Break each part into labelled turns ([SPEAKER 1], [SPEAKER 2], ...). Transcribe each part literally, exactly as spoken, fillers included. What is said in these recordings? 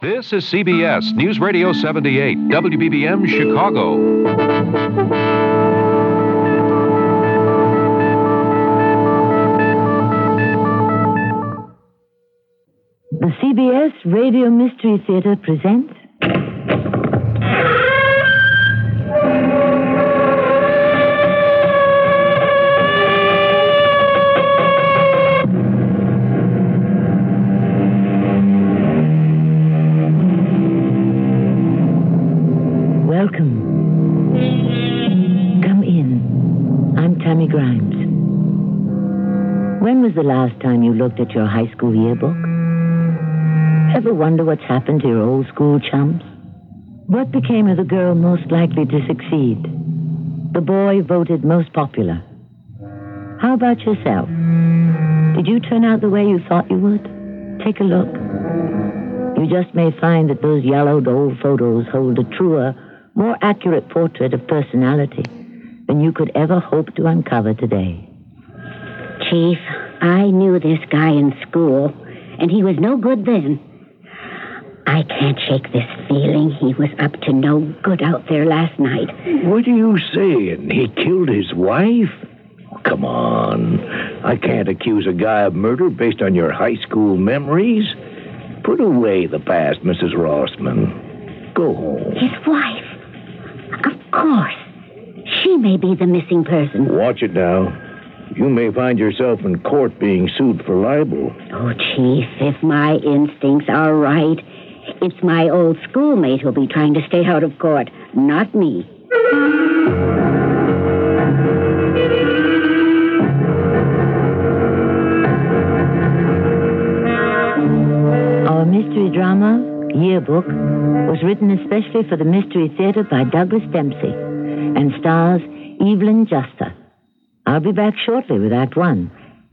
[SPEAKER 1] This is C B S News Radio seventy-eight, W B B M Chicago.
[SPEAKER 2] The C B S Radio Mystery Theater presents... Welcome. Come in. I'm Tammy Grimes. When was the last time you looked at your high school yearbook? Ever wonder what's happened to your old school chums? What became of the girl most likely to succeed? The boy voted most popular? How about yourself? Did you turn out the way you thought you would? Take a look. You just may find that those yellowed old photos hold a truer, more accurate portrait of personality than you could ever hope to uncover today.
[SPEAKER 3] Chief, I knew this guy in school, and he was no good then. I can't shake this feeling he was up to no good out there last night.
[SPEAKER 4] What are you saying? He killed his wife? Come on. I can't accuse a guy of murder based on your high school memories. Put away the past, Missus Rossman. Go home.
[SPEAKER 3] His wife? Of course. She may be the missing person.
[SPEAKER 4] Watch it now. You may find yourself in court being sued for libel.
[SPEAKER 3] Oh, Chief, if my instincts are right, it's my old schoolmate who'll be trying to stay out of court, not me.
[SPEAKER 2] Our mystery drama, Yearbook, was written especially for the Mystery Theater by Douglas Dempsey and stars Evelyn Juster. I'll be back shortly with Act One.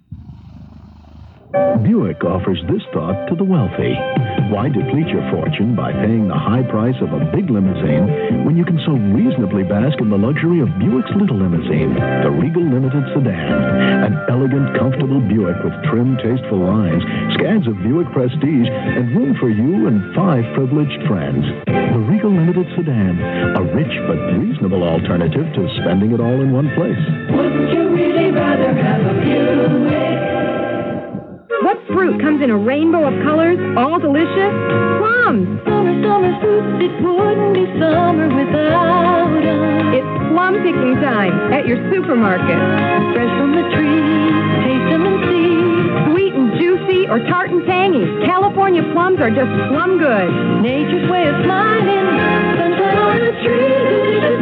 [SPEAKER 5] Buick offers this thought to the wealthy. Why deplete your fortune by paying the high price of a big limousine when you can so reasonably bask in the luxury of Buick's little limousine, the Regal Limited Sedan? An elegant, comfortable Buick with trim, tasteful lines, scads of Buick prestige, and room for you and five privileged friends. The Regal Limited Sedan, a rich but reasonable alternative to spending it all in one place.
[SPEAKER 6] Wouldn't you really rather have a Buick?
[SPEAKER 7] What fruit comes in a rainbow of colors, all delicious? Plums.
[SPEAKER 6] Summer, summer fruits, it wouldn't be summer without us.
[SPEAKER 7] It's plum picking time at your supermarket.
[SPEAKER 6] Fresh from the tree, taste them and see.
[SPEAKER 7] Sweet and juicy or tart and tangy, California plums are just plum good.
[SPEAKER 6] Nature's way of smiling, sunshine on the tree, delicious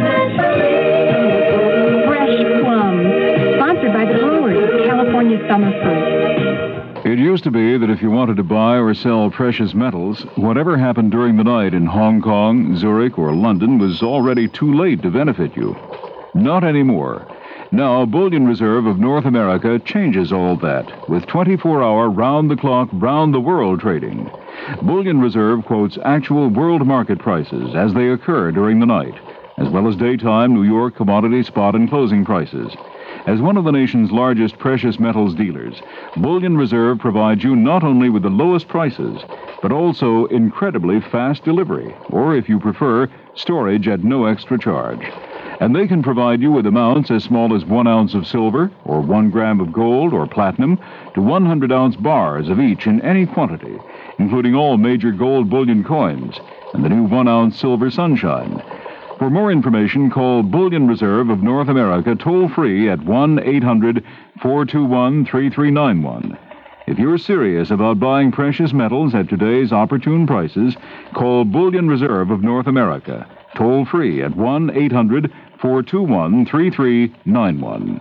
[SPEAKER 6] naturally.
[SPEAKER 7] Fresh plums, sponsored by the growers of California summer fruit.
[SPEAKER 8] It used to be that if you wanted to buy or sell precious metals, whatever happened during the night in Hong Kong, Zurich, or London was already too late to benefit you. Not anymore. Now, Bullion Reserve of North America changes all that with twenty-four hour round-the-clock, round-the-world trading. Bullion Reserve quotes actual world market prices as they occur during the night, as well as daytime New York commodity spot and closing prices. As one of the nation's largest precious metals dealers, Bullion Reserve provides you not only with the lowest prices, but also incredibly fast delivery, or if you prefer, storage at no extra charge. And they can provide you with amounts as small as one ounce of silver, or one gram of gold or platinum, to one hundred ounce bars of each in any quantity, including all major gold bullion coins and the new one ounce silver sunshine. For more information, call Bullion Reserve of North America toll-free at one eight hundred four two one three three nine one. If you're serious about buying precious metals at today's opportune prices, call Bullion Reserve of North America toll-free at one eight hundred four two one three three nine one.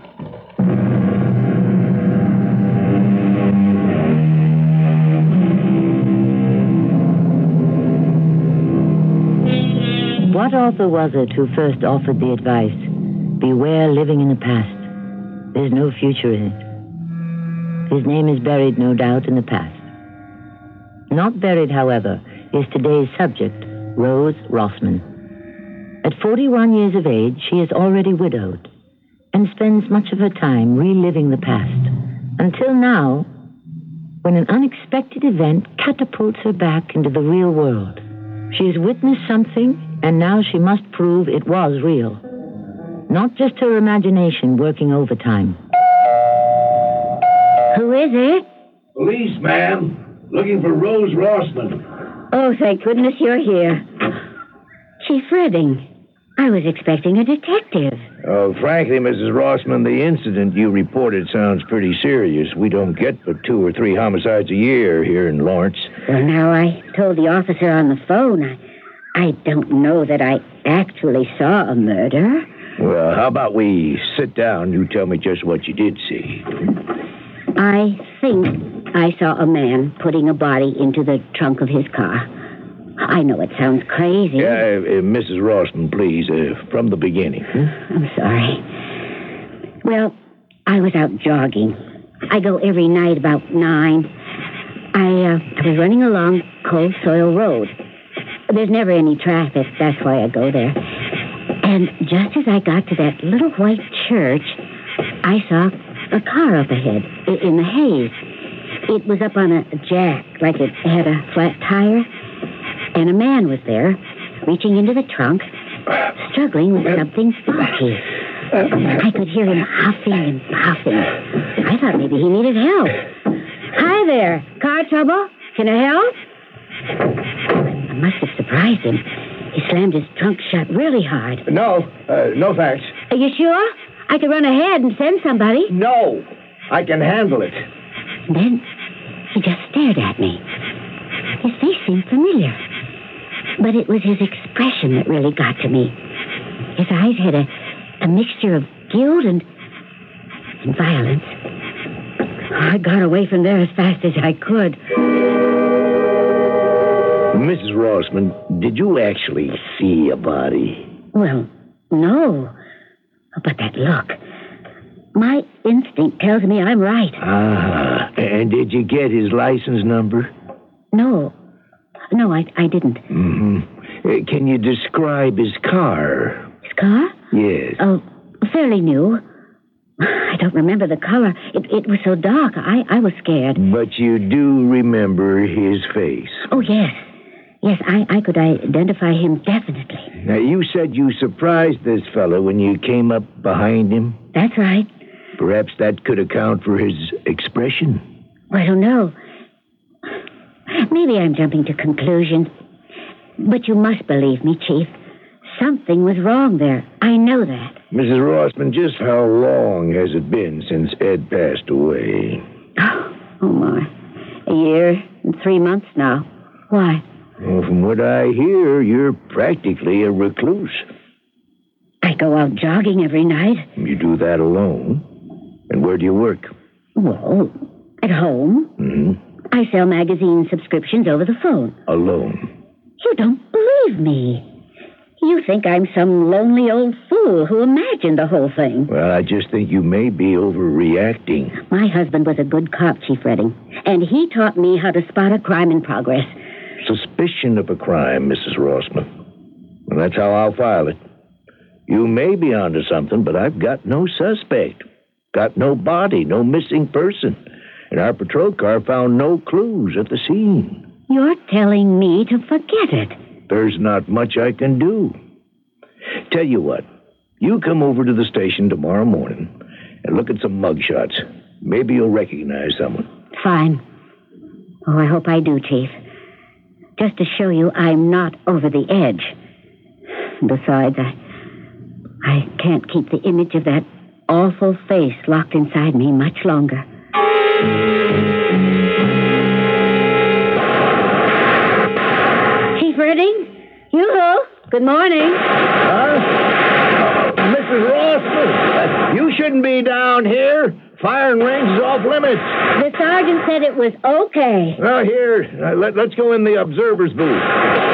[SPEAKER 2] What author was it who first offered the advice, beware living in the past? There's no future in it. His name is buried, no doubt, in the past. Not buried, however, is today's subject, Rose Rossman. At forty-one years of age, she is already widowed and spends much of her time reliving the past, until now, when an unexpected event catapults her back into the real world. She has witnessed something, and now she must prove it was real. Not just her imagination working overtime.
[SPEAKER 3] Who is it?
[SPEAKER 4] Police, ma'am. Looking for Rose Rossman.
[SPEAKER 3] Oh, thank goodness you're here. Chief Redding. I was expecting a detective.
[SPEAKER 4] Oh, frankly, Missus Rossman, the incident you reported sounds pretty serious. We don't get but two or three homicides a year here in Lawrence.
[SPEAKER 3] Well, now, I told the officer on the phone. I, I don't know that I actually saw a murder.
[SPEAKER 4] Well, how about we sit down and you tell me just what you did see?
[SPEAKER 3] I think I saw a man putting a body into the trunk of his car. I know it sounds crazy.
[SPEAKER 4] Yeah, uh, uh, Missus Rossman, please, uh, from the beginning.
[SPEAKER 3] I'm sorry. Well, I was out jogging. I go every night about nine. I, uh, I was running along Cold Soil Road. There's never any traffic. That's why I go there. And just as I got to that little white church, I saw a car up ahead in the haze. It was up on a jack, like it had a flat tire. And a man was there, reaching into the trunk, struggling with something bulky. I could hear him huffing and puffing. I thought maybe he needed help. Hi there. Car trouble? Can I help? I must have surprised him. He slammed his trunk shut really hard.
[SPEAKER 4] No, uh, no thanks.
[SPEAKER 3] Are you sure? I could run ahead and send somebody.
[SPEAKER 4] No, I can handle it.
[SPEAKER 3] And then he just stared at me. His face seemed familiar. But it was his expression that really got to me. His eyes had a, a mixture of guilt and, and violence. I got away from there as fast as I could.
[SPEAKER 4] Missus Rossman, did you actually see a body?
[SPEAKER 3] Well, no. But that look. My instinct tells me I'm right.
[SPEAKER 4] Ah, and did you get his license number?
[SPEAKER 3] No. No, I, I didn't.
[SPEAKER 4] Mm-hmm. Uh, can you describe his car?
[SPEAKER 3] His car?
[SPEAKER 4] Yes.
[SPEAKER 3] Oh, fairly new. I don't remember the color. It, it was so dark, I, I was scared.
[SPEAKER 4] But you do remember his face?
[SPEAKER 3] Oh, yes. Yes, I, I could identify him definitely.
[SPEAKER 4] Now, you said you surprised this fellow when you came up behind him?
[SPEAKER 3] That's right.
[SPEAKER 4] Perhaps that could account for his expression?
[SPEAKER 3] I don't know. Maybe I'm jumping to conclusions. But you must believe me, Chief. Something was wrong there. I know that.
[SPEAKER 4] Missus Rossman, just how long has it been since Ed passed away?
[SPEAKER 3] Oh, oh my. A year and three months now. Why?
[SPEAKER 4] Well, from what I hear, you're practically a recluse.
[SPEAKER 3] I go out jogging every night.
[SPEAKER 4] You do that alone? And where do you work?
[SPEAKER 3] Well, at home.
[SPEAKER 4] Mm-hmm.
[SPEAKER 3] I sell magazine subscriptions over the phone.
[SPEAKER 4] Alone?
[SPEAKER 3] You don't believe me. You think I'm some lonely old fool who imagined the whole thing.
[SPEAKER 4] Well, I just think you may be overreacting.
[SPEAKER 3] My husband was a good cop, Chief Redding, and he taught me how to spot a crime in progress.
[SPEAKER 4] Suspicion of a crime, Missus Rossman. And that's how I'll file it. You may be onto something, but I've got no suspect. Got no body, no missing person. And our patrol car found no clues at the scene.
[SPEAKER 3] You're telling me to forget it.
[SPEAKER 4] There's not much I can do. Tell you what, you come over to the station tomorrow morning and look at some mugshots. Maybe you'll recognize someone.
[SPEAKER 3] Fine. Oh, I hope I do, Chief. Just to show you I'm not over the edge. Besides, I, I can't keep the image of that awful face locked inside me much longer. Chief Redding? Yoo-hoo. Good morning.
[SPEAKER 4] Huh? Missus Rossman, you shouldn't be down here. Firing range is off limits.
[SPEAKER 3] The sergeant said it was okay.
[SPEAKER 4] Well, here, uh, let, let's go in the observer's booth.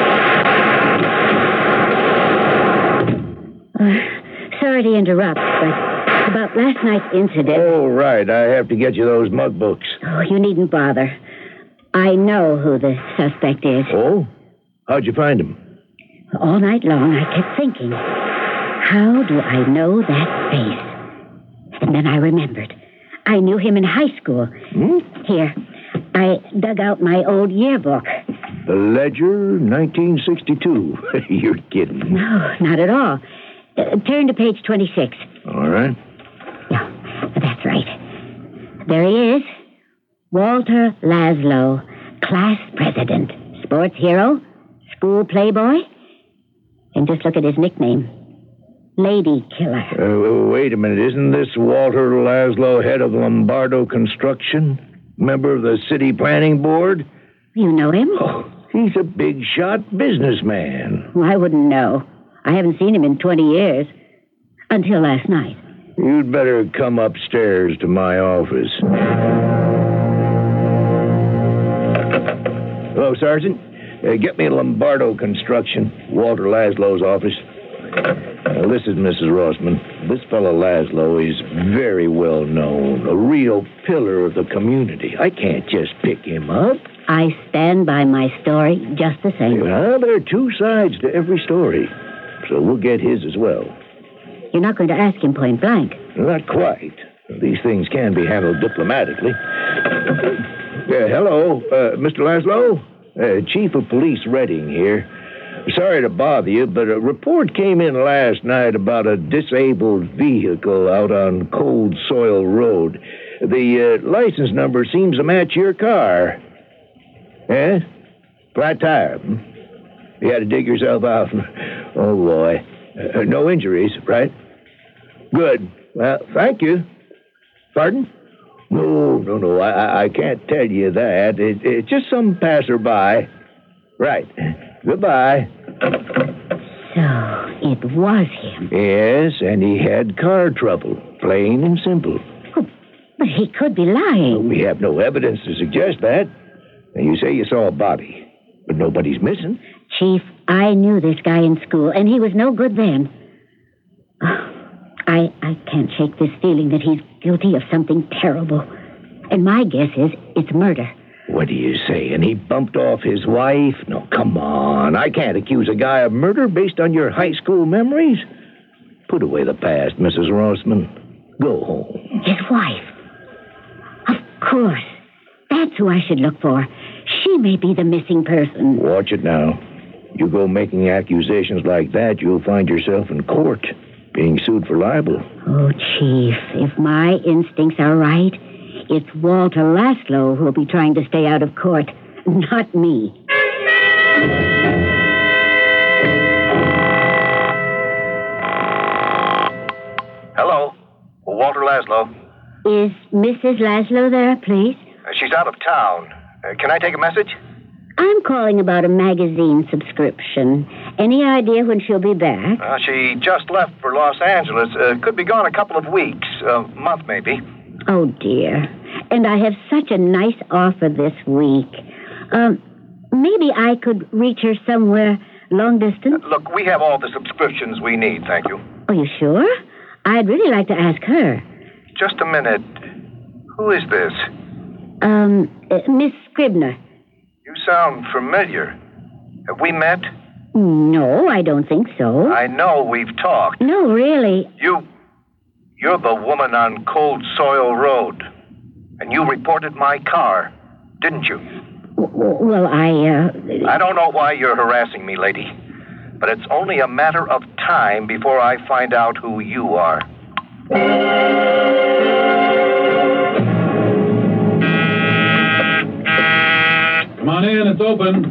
[SPEAKER 3] Uh, sorry to interrupt, but about last night's incident...
[SPEAKER 4] Oh, right. I have to get you those mug books.
[SPEAKER 3] Oh, you needn't bother. I know who the suspect is.
[SPEAKER 4] Oh? How'd you find him?
[SPEAKER 3] All night long, I kept thinking, how do I know that face? And then I remembered. I knew him in high school.
[SPEAKER 4] Hmm?
[SPEAKER 3] Here, I dug out my old yearbook.
[SPEAKER 4] The Ledger, nineteen sixty-two. You're kidding.
[SPEAKER 3] No, not at all. Uh, turn to page twenty-six.
[SPEAKER 4] All right.
[SPEAKER 3] No, that's right. There he is. Walter Laszlo, class president, sports hero, school playboy. And just look at his nickname. Lady Killer.
[SPEAKER 4] Uh, wait a minute. Isn't this Walter Laszlo, head of Lombardo Construction? Member of the City Planning Board?
[SPEAKER 3] You know him?
[SPEAKER 4] Oh, he's a big shot businessman.
[SPEAKER 3] Well, I wouldn't know. I haven't seen him in twenty years. Until last night.
[SPEAKER 4] You'd better come upstairs to my office. Hello, Sergeant. Uh, get me Lombardo Construction, Walter Laszlo's office. Now, this is Missus Rossman. This fellow Laszlo is very well known, a real pillar of the community. I can't just pick him up.
[SPEAKER 3] I stand by my story just the same.
[SPEAKER 4] Well, there are two sides to every story, so we'll get his as well.
[SPEAKER 3] You're not going to ask him point blank.
[SPEAKER 4] Not quite. These things can be handled diplomatically. Uh, hello, uh, Mister Laszlo? Uh, Chief of Police Redding here. Sorry to bother you, but a report came in last night about a disabled vehicle out on Cold Soil Road. The uh, license number seems to match your car. Eh? Flat tire. Hmm? You had to dig yourself out. Oh, boy. Uh, no injuries, right? Good. Well, thank you. Pardon? No, no, no. I, I can't tell you that. It, it's just some passerby. Right. Goodbye.
[SPEAKER 3] So, it was him.
[SPEAKER 4] Yes, and he had car trouble. Plain and simple.
[SPEAKER 3] Oh, but he could be lying.
[SPEAKER 4] We have no evidence to suggest that. And you say you saw a body, but nobody's missing.
[SPEAKER 3] Chief, I knew this guy in school, and he was no good then. Oh, I, I can't shake this feeling that he's guilty of something terrible. And my guess is it's murder.
[SPEAKER 4] What do you say? And he bumped off his wife? No, come on. I can't accuse a guy of murder based on your high school memories. Put away the past, Missus Rossman. Go home.
[SPEAKER 3] His wife. Of course. That's who I should look for. She may be the missing person.
[SPEAKER 4] Watch it now. You go making accusations like that, you'll find yourself in court, being sued for libel.
[SPEAKER 3] Oh, Chief, if my instincts are right, it's Walter Laszlo who'll be trying to stay out of court, not me.
[SPEAKER 9] Hello, Walter Laszlo.
[SPEAKER 3] Is Missus Laszlo there, please?
[SPEAKER 9] Uh, she's out of town. Uh, can I take a message?
[SPEAKER 3] I'm calling about a magazine subscription. Any idea when she'll be back?
[SPEAKER 9] Uh, she just left for Los Angeles. Uh, could be gone a couple of weeks, a month maybe.
[SPEAKER 3] Oh, dear. And I have such a nice offer this week. Um, maybe I could reach her somewhere long distance?
[SPEAKER 9] Uh, look, we have all the subscriptions we need, thank you.
[SPEAKER 3] Are you sure? I'd really like to ask her.
[SPEAKER 9] Just a minute. Who is this?
[SPEAKER 3] Um, uh, Miss Scribner.
[SPEAKER 9] You sound familiar. Have we met?
[SPEAKER 3] No, I don't think so.
[SPEAKER 9] I know we've talked.
[SPEAKER 3] No, really.
[SPEAKER 9] You... You're the woman on Cold Soil Road. And you reported my car, didn't you?
[SPEAKER 3] W- well, I, uh...
[SPEAKER 9] I don't know why you're harassing me, lady. But it's only a matter of time before I find out who you are.
[SPEAKER 8] Come on in, it's open.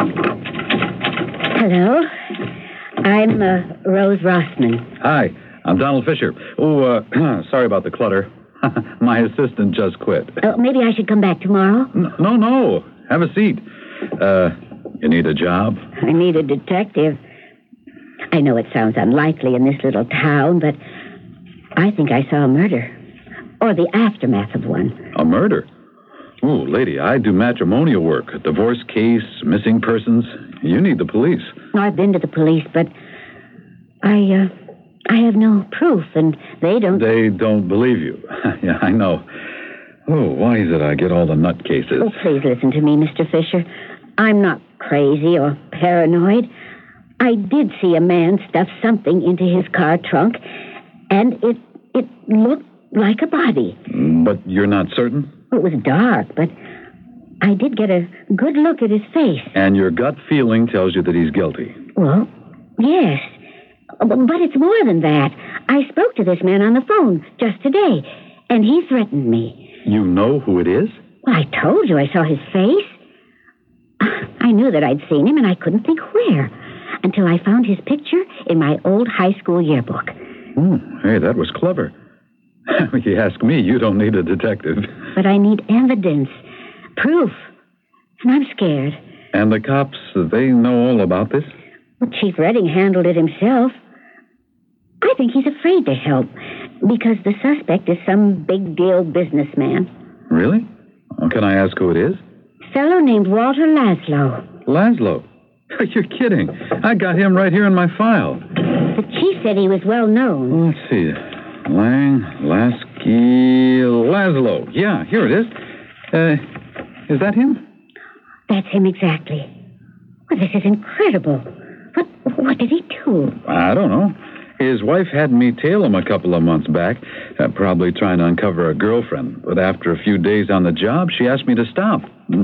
[SPEAKER 3] Hello. I'm, uh, Rose Rossman.
[SPEAKER 10] Hi, I'm Donald Fisher. Oh, uh, sorry about the clutter. My assistant just quit.
[SPEAKER 3] Oh, maybe I should come back tomorrow?
[SPEAKER 10] No, no. Have a seat. Uh, you need a job?
[SPEAKER 3] I need a detective. I know it sounds unlikely in this little town, but I think I saw a murder. Or the aftermath of one.
[SPEAKER 10] A murder? Oh, lady, I do matrimonial work. A divorce case, missing persons. You need the police.
[SPEAKER 3] No, I've been to the police, but I, uh, I have no proof, and they don't...
[SPEAKER 10] They don't believe you. Yeah, I know. Oh, why is it I get all the nutcases?
[SPEAKER 3] Oh, please listen to me, Mister Fisher. I'm not crazy or paranoid. I did see a man stuff something into his car trunk, and it it looked like a body.
[SPEAKER 10] But you're not certain?
[SPEAKER 3] It was dark, but I did get a good look at his face.
[SPEAKER 10] And your gut feeling tells you that he's guilty.
[SPEAKER 3] Well, yes. But it's more than that. I spoke to this man on the phone just today, and he threatened me.
[SPEAKER 10] You know who it is?
[SPEAKER 3] Well, I told you I saw his face. I knew that I'd seen him, and I couldn't think where, until I found his picture in my old high school yearbook.
[SPEAKER 10] Oh, hey, that was clever. If you ask me, you don't need a detective.
[SPEAKER 3] But I need evidence, proof, and I'm scared.
[SPEAKER 10] And the cops, they know all about this?
[SPEAKER 3] Well, Chief Redding handled it himself. I think he's afraid to help, because the suspect is some big-deal businessman.
[SPEAKER 10] Really? Well, can I ask who it is?
[SPEAKER 3] A fellow named Walter Laszlo.
[SPEAKER 10] Laszlo? You're kidding. I got him right here in my file.
[SPEAKER 3] The chief said he was well known.
[SPEAKER 10] Well, let's see. Lang, Lasky, Laszlo. Yeah, here it is. Uh, is that him?
[SPEAKER 3] That's him exactly. Well, this is incredible. What, what did he do?
[SPEAKER 10] I don't know. His wife had me tail him a couple of months back, uh, probably trying to uncover a girlfriend. But after a few days on the job, she asked me to stop.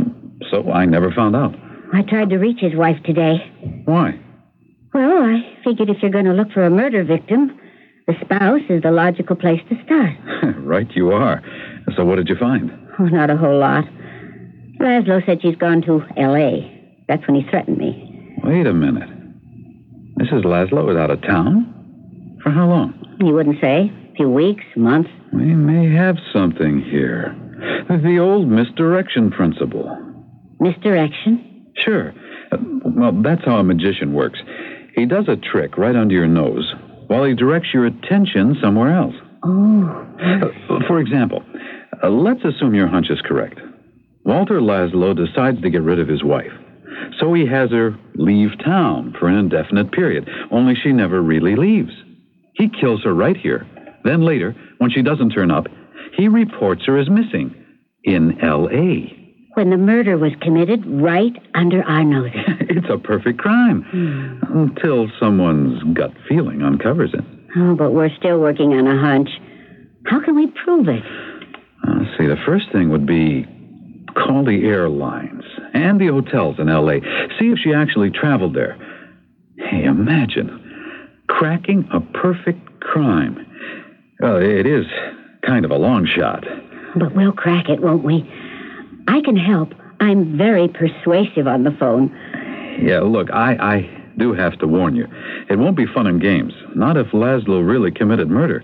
[SPEAKER 10] So I never found out.
[SPEAKER 3] I tried to reach his wife today.
[SPEAKER 10] Why?
[SPEAKER 3] Well, I figured if you're going to look for a murder victim, the spouse is the logical place to start.
[SPEAKER 10] Right you are. So what did you find?
[SPEAKER 3] Oh, not a whole lot. Laszlo said she's gone to L A That's when he threatened me.
[SPEAKER 10] Wait a minute. Missus Laszlo is out of town? For how long?
[SPEAKER 3] He wouldn't say. A few weeks, months.
[SPEAKER 10] We may have something here. The old misdirection principle.
[SPEAKER 3] Misdirection?
[SPEAKER 10] Sure. Uh, well, that's how a magician works. He does a trick right under your nose while he directs your attention somewhere else.
[SPEAKER 3] Oh.
[SPEAKER 10] Uh, for example, uh, let's assume your hunch is correct. Walter Laszlo decides to get rid of his wife. So he has her leave town for an indefinite period, only she never really leaves. He kills her right here. Then later, when she doesn't turn up, he reports her as missing in L A
[SPEAKER 3] When the murder was committed right under our noses.
[SPEAKER 10] It's a perfect crime. Hmm. Until someone's gut feeling uncovers it.
[SPEAKER 3] Oh, but we're still working on a hunch. How can we prove it?
[SPEAKER 10] Uh, see, the first thing would be call the airlines and the hotels in L A See if she actually traveled there. Hey, imagine cracking a perfect crime. Well, it is kind of a long shot.
[SPEAKER 3] But we'll crack it, won't we? I can help. I'm very persuasive on the phone.
[SPEAKER 10] Yeah, look, I, I do have to warn you. It won't be fun and games. Not if Laszlo really committed murder.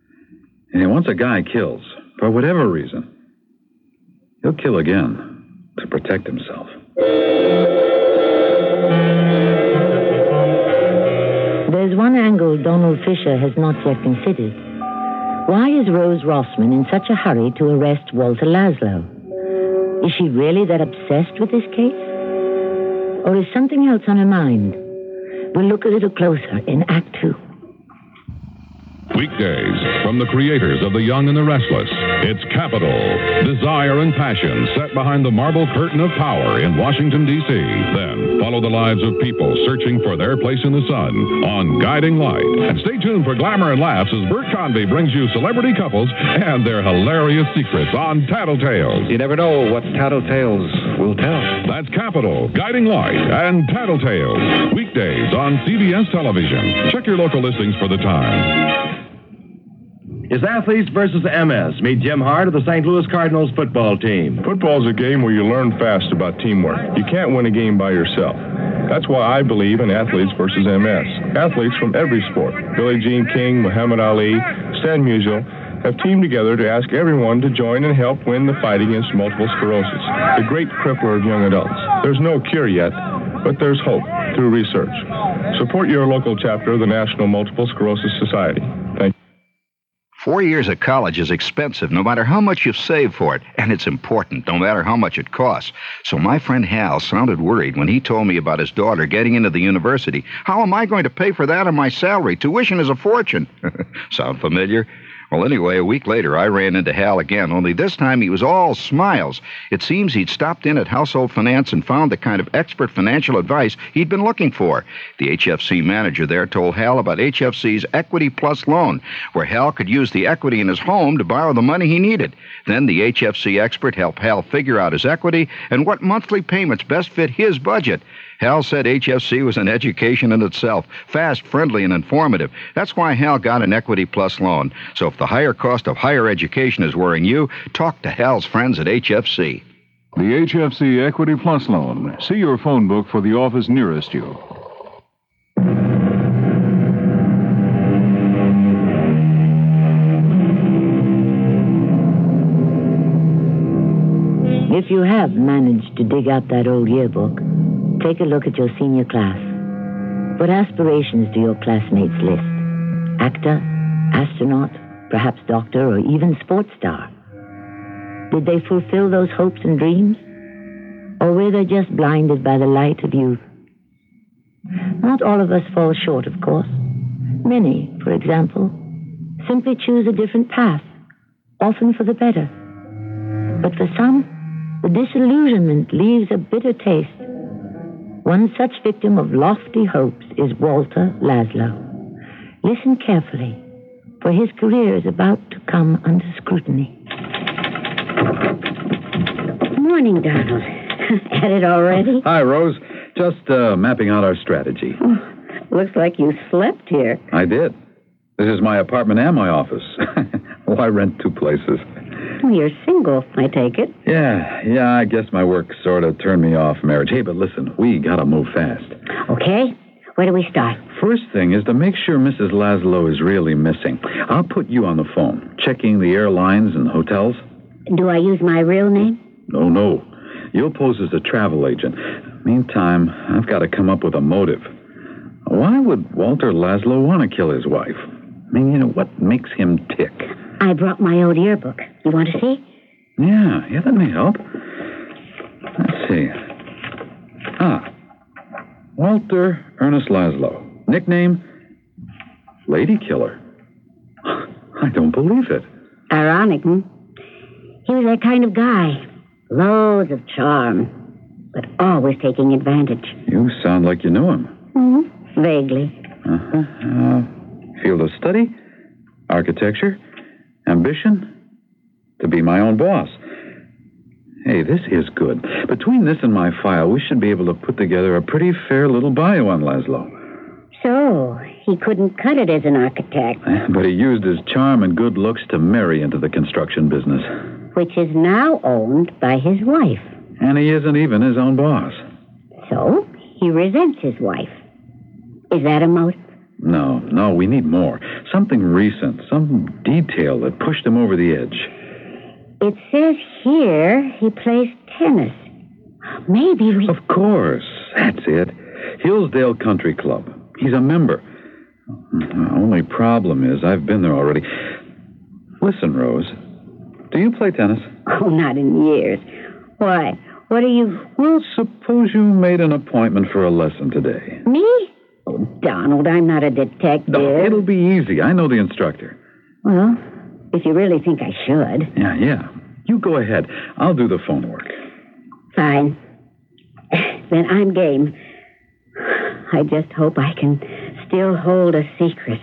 [SPEAKER 10] And once a guy kills, for whatever reason, he'll kill again to protect himself.
[SPEAKER 2] There's one angle Donald Fisher has not yet considered. Why is Rose Rossman in such a hurry to arrest Walter Laszlo? Is she really that obsessed with this case? Or is something else on her mind? We'll look a little closer in Act Two.
[SPEAKER 1] Weekdays from the creators of The Young and the Restless. It's Capital, desire and passion set behind the marble curtain of power in Washington, D C Then follow the lives of people searching for their place in the sun on Guiding Light. And stay tuned for glamour and laughs as Bert Convy brings you celebrity couples and their hilarious secrets on Tattletales.
[SPEAKER 9] You never know what Tattletales will tell.
[SPEAKER 1] That's Capital, Guiding Light, and Tattletales. Weekdays on C B S Television. Check your local listings for the time.
[SPEAKER 11] It's Athletes versus M S. Meet Jim Hart of the Saint Louis Cardinals football team.
[SPEAKER 12] Football's a game where you learn fast about teamwork. You can't win a game by yourself. That's why I believe in Athletes versus M S. Athletes from every sport, Billie Jean King, Muhammad Ali, Stan Musial, have teamed together to ask everyone to join and help win the fight against multiple sclerosis, the great crippler of young adults. There's no cure yet, but there's hope through research. Support your local chapter of the National Multiple Sclerosis Society. Thank you.
[SPEAKER 13] Four years of college is expensive, no matter how much you've saved for it. And it's important, no matter how much it costs. So my friend Hal sounded worried when he told me about his daughter getting into the university. How am I going to pay for that on my salary? Tuition is a fortune. Sound familiar? Well, anyway, a week later, I ran into Hal again, only this time he was all smiles. It seems he'd stopped in at Household Finance and found the kind of expert financial advice he'd been looking for. The H F C manager there told Hal about H F C's Equity Plus loan, where Hal could use the equity in his home to borrow the money he needed. Then the H F C expert helped Hal figure out his equity and what monthly payments best fit his budget. Hal said H F C was an education in itself, fast, friendly, and informative. That's why Hal got an Equity Plus loan. So if the higher cost of higher education is worrying you, talk to Hal's friends at H F C.
[SPEAKER 8] The H F C Equity Plus loan. See your phone book for the office nearest you.
[SPEAKER 2] If you have managed to dig out that old yearbook, take a look at your senior class. What aspirations do your classmates list? Actor, astronaut, perhaps doctor, or even sports star? Did they fulfill those hopes and dreams? Or were they just blinded by the light of youth? Not all of us fall short, of course. Many, for example, simply choose a different path, often for the better. But for some, the disillusionment leaves a bitter taste. One such victim of lofty hopes is Walter Laszlo. Listen carefully, for his career is about to come under scrutiny.
[SPEAKER 3] Morning, Donald. At it already?
[SPEAKER 10] Hi, Rose. Just uh, mapping out our strategy.
[SPEAKER 3] Oh, looks like you slept here.
[SPEAKER 10] I did. This is my apartment and my office. Well, I rent two places.
[SPEAKER 3] Well, you're single, I take it.
[SPEAKER 10] Yeah, yeah, I guess my work sort of turned me off marriage. Hey, but listen, we gotta move fast.
[SPEAKER 3] Okay. Where do we start?
[SPEAKER 10] First thing is to make sure Missus Laszlo is really missing. I'll put you on the phone, checking the airlines and hotels.
[SPEAKER 3] Do I use my real name?
[SPEAKER 10] No, no. You'll pose as a travel agent. Meantime, I've got to come up with a motive. Why would Walter Laszlo want to kill his wife? I mean, you know, what makes him tick?
[SPEAKER 3] I brought my old yearbook. You want to see?
[SPEAKER 10] Yeah, yeah, that may help. Let's see. Ah, Walter Ernest Laszlo. Nickname, Lady Killer. I don't believe it.
[SPEAKER 3] Ironic, hmm? He was that kind of guy. Loads of charm, but always taking advantage.
[SPEAKER 10] You sound like you know him.
[SPEAKER 3] Mm-hmm. Vaguely.
[SPEAKER 10] Uh-huh. Uh, field of study? Architecture? Ambition? To be my own boss. Hey, this is good. Between this and my file, we should be able to put together a pretty fair little bio on Laszlo.
[SPEAKER 3] So, he couldn't cut it as an architect.
[SPEAKER 10] But he used his charm and good looks to marry into the construction business.
[SPEAKER 3] Which is now owned by his wife.
[SPEAKER 10] And he isn't even his own boss.
[SPEAKER 3] So, he resents his wife. Is that a motive?
[SPEAKER 10] No, no, we need more. Something recent, some detail that pushed him over the edge.
[SPEAKER 3] It says here he plays tennis. Maybe we...
[SPEAKER 10] Of course. That's it. Hillsdale Country Club. He's a member. The only problem is I've been there already. Listen, Rose. Do you play tennis?
[SPEAKER 3] Oh, not in years. Why? What are you...
[SPEAKER 10] Well, suppose you made an appointment for a lesson today.
[SPEAKER 3] Me? Oh, Donald, I'm not a detective.
[SPEAKER 10] No, it'll be easy. I know the instructor.
[SPEAKER 3] Well, if you really think I should.
[SPEAKER 10] Yeah, yeah. You go ahead. I'll do the phone work.
[SPEAKER 3] Fine. Then I'm game. I just hope I can still hold a secret.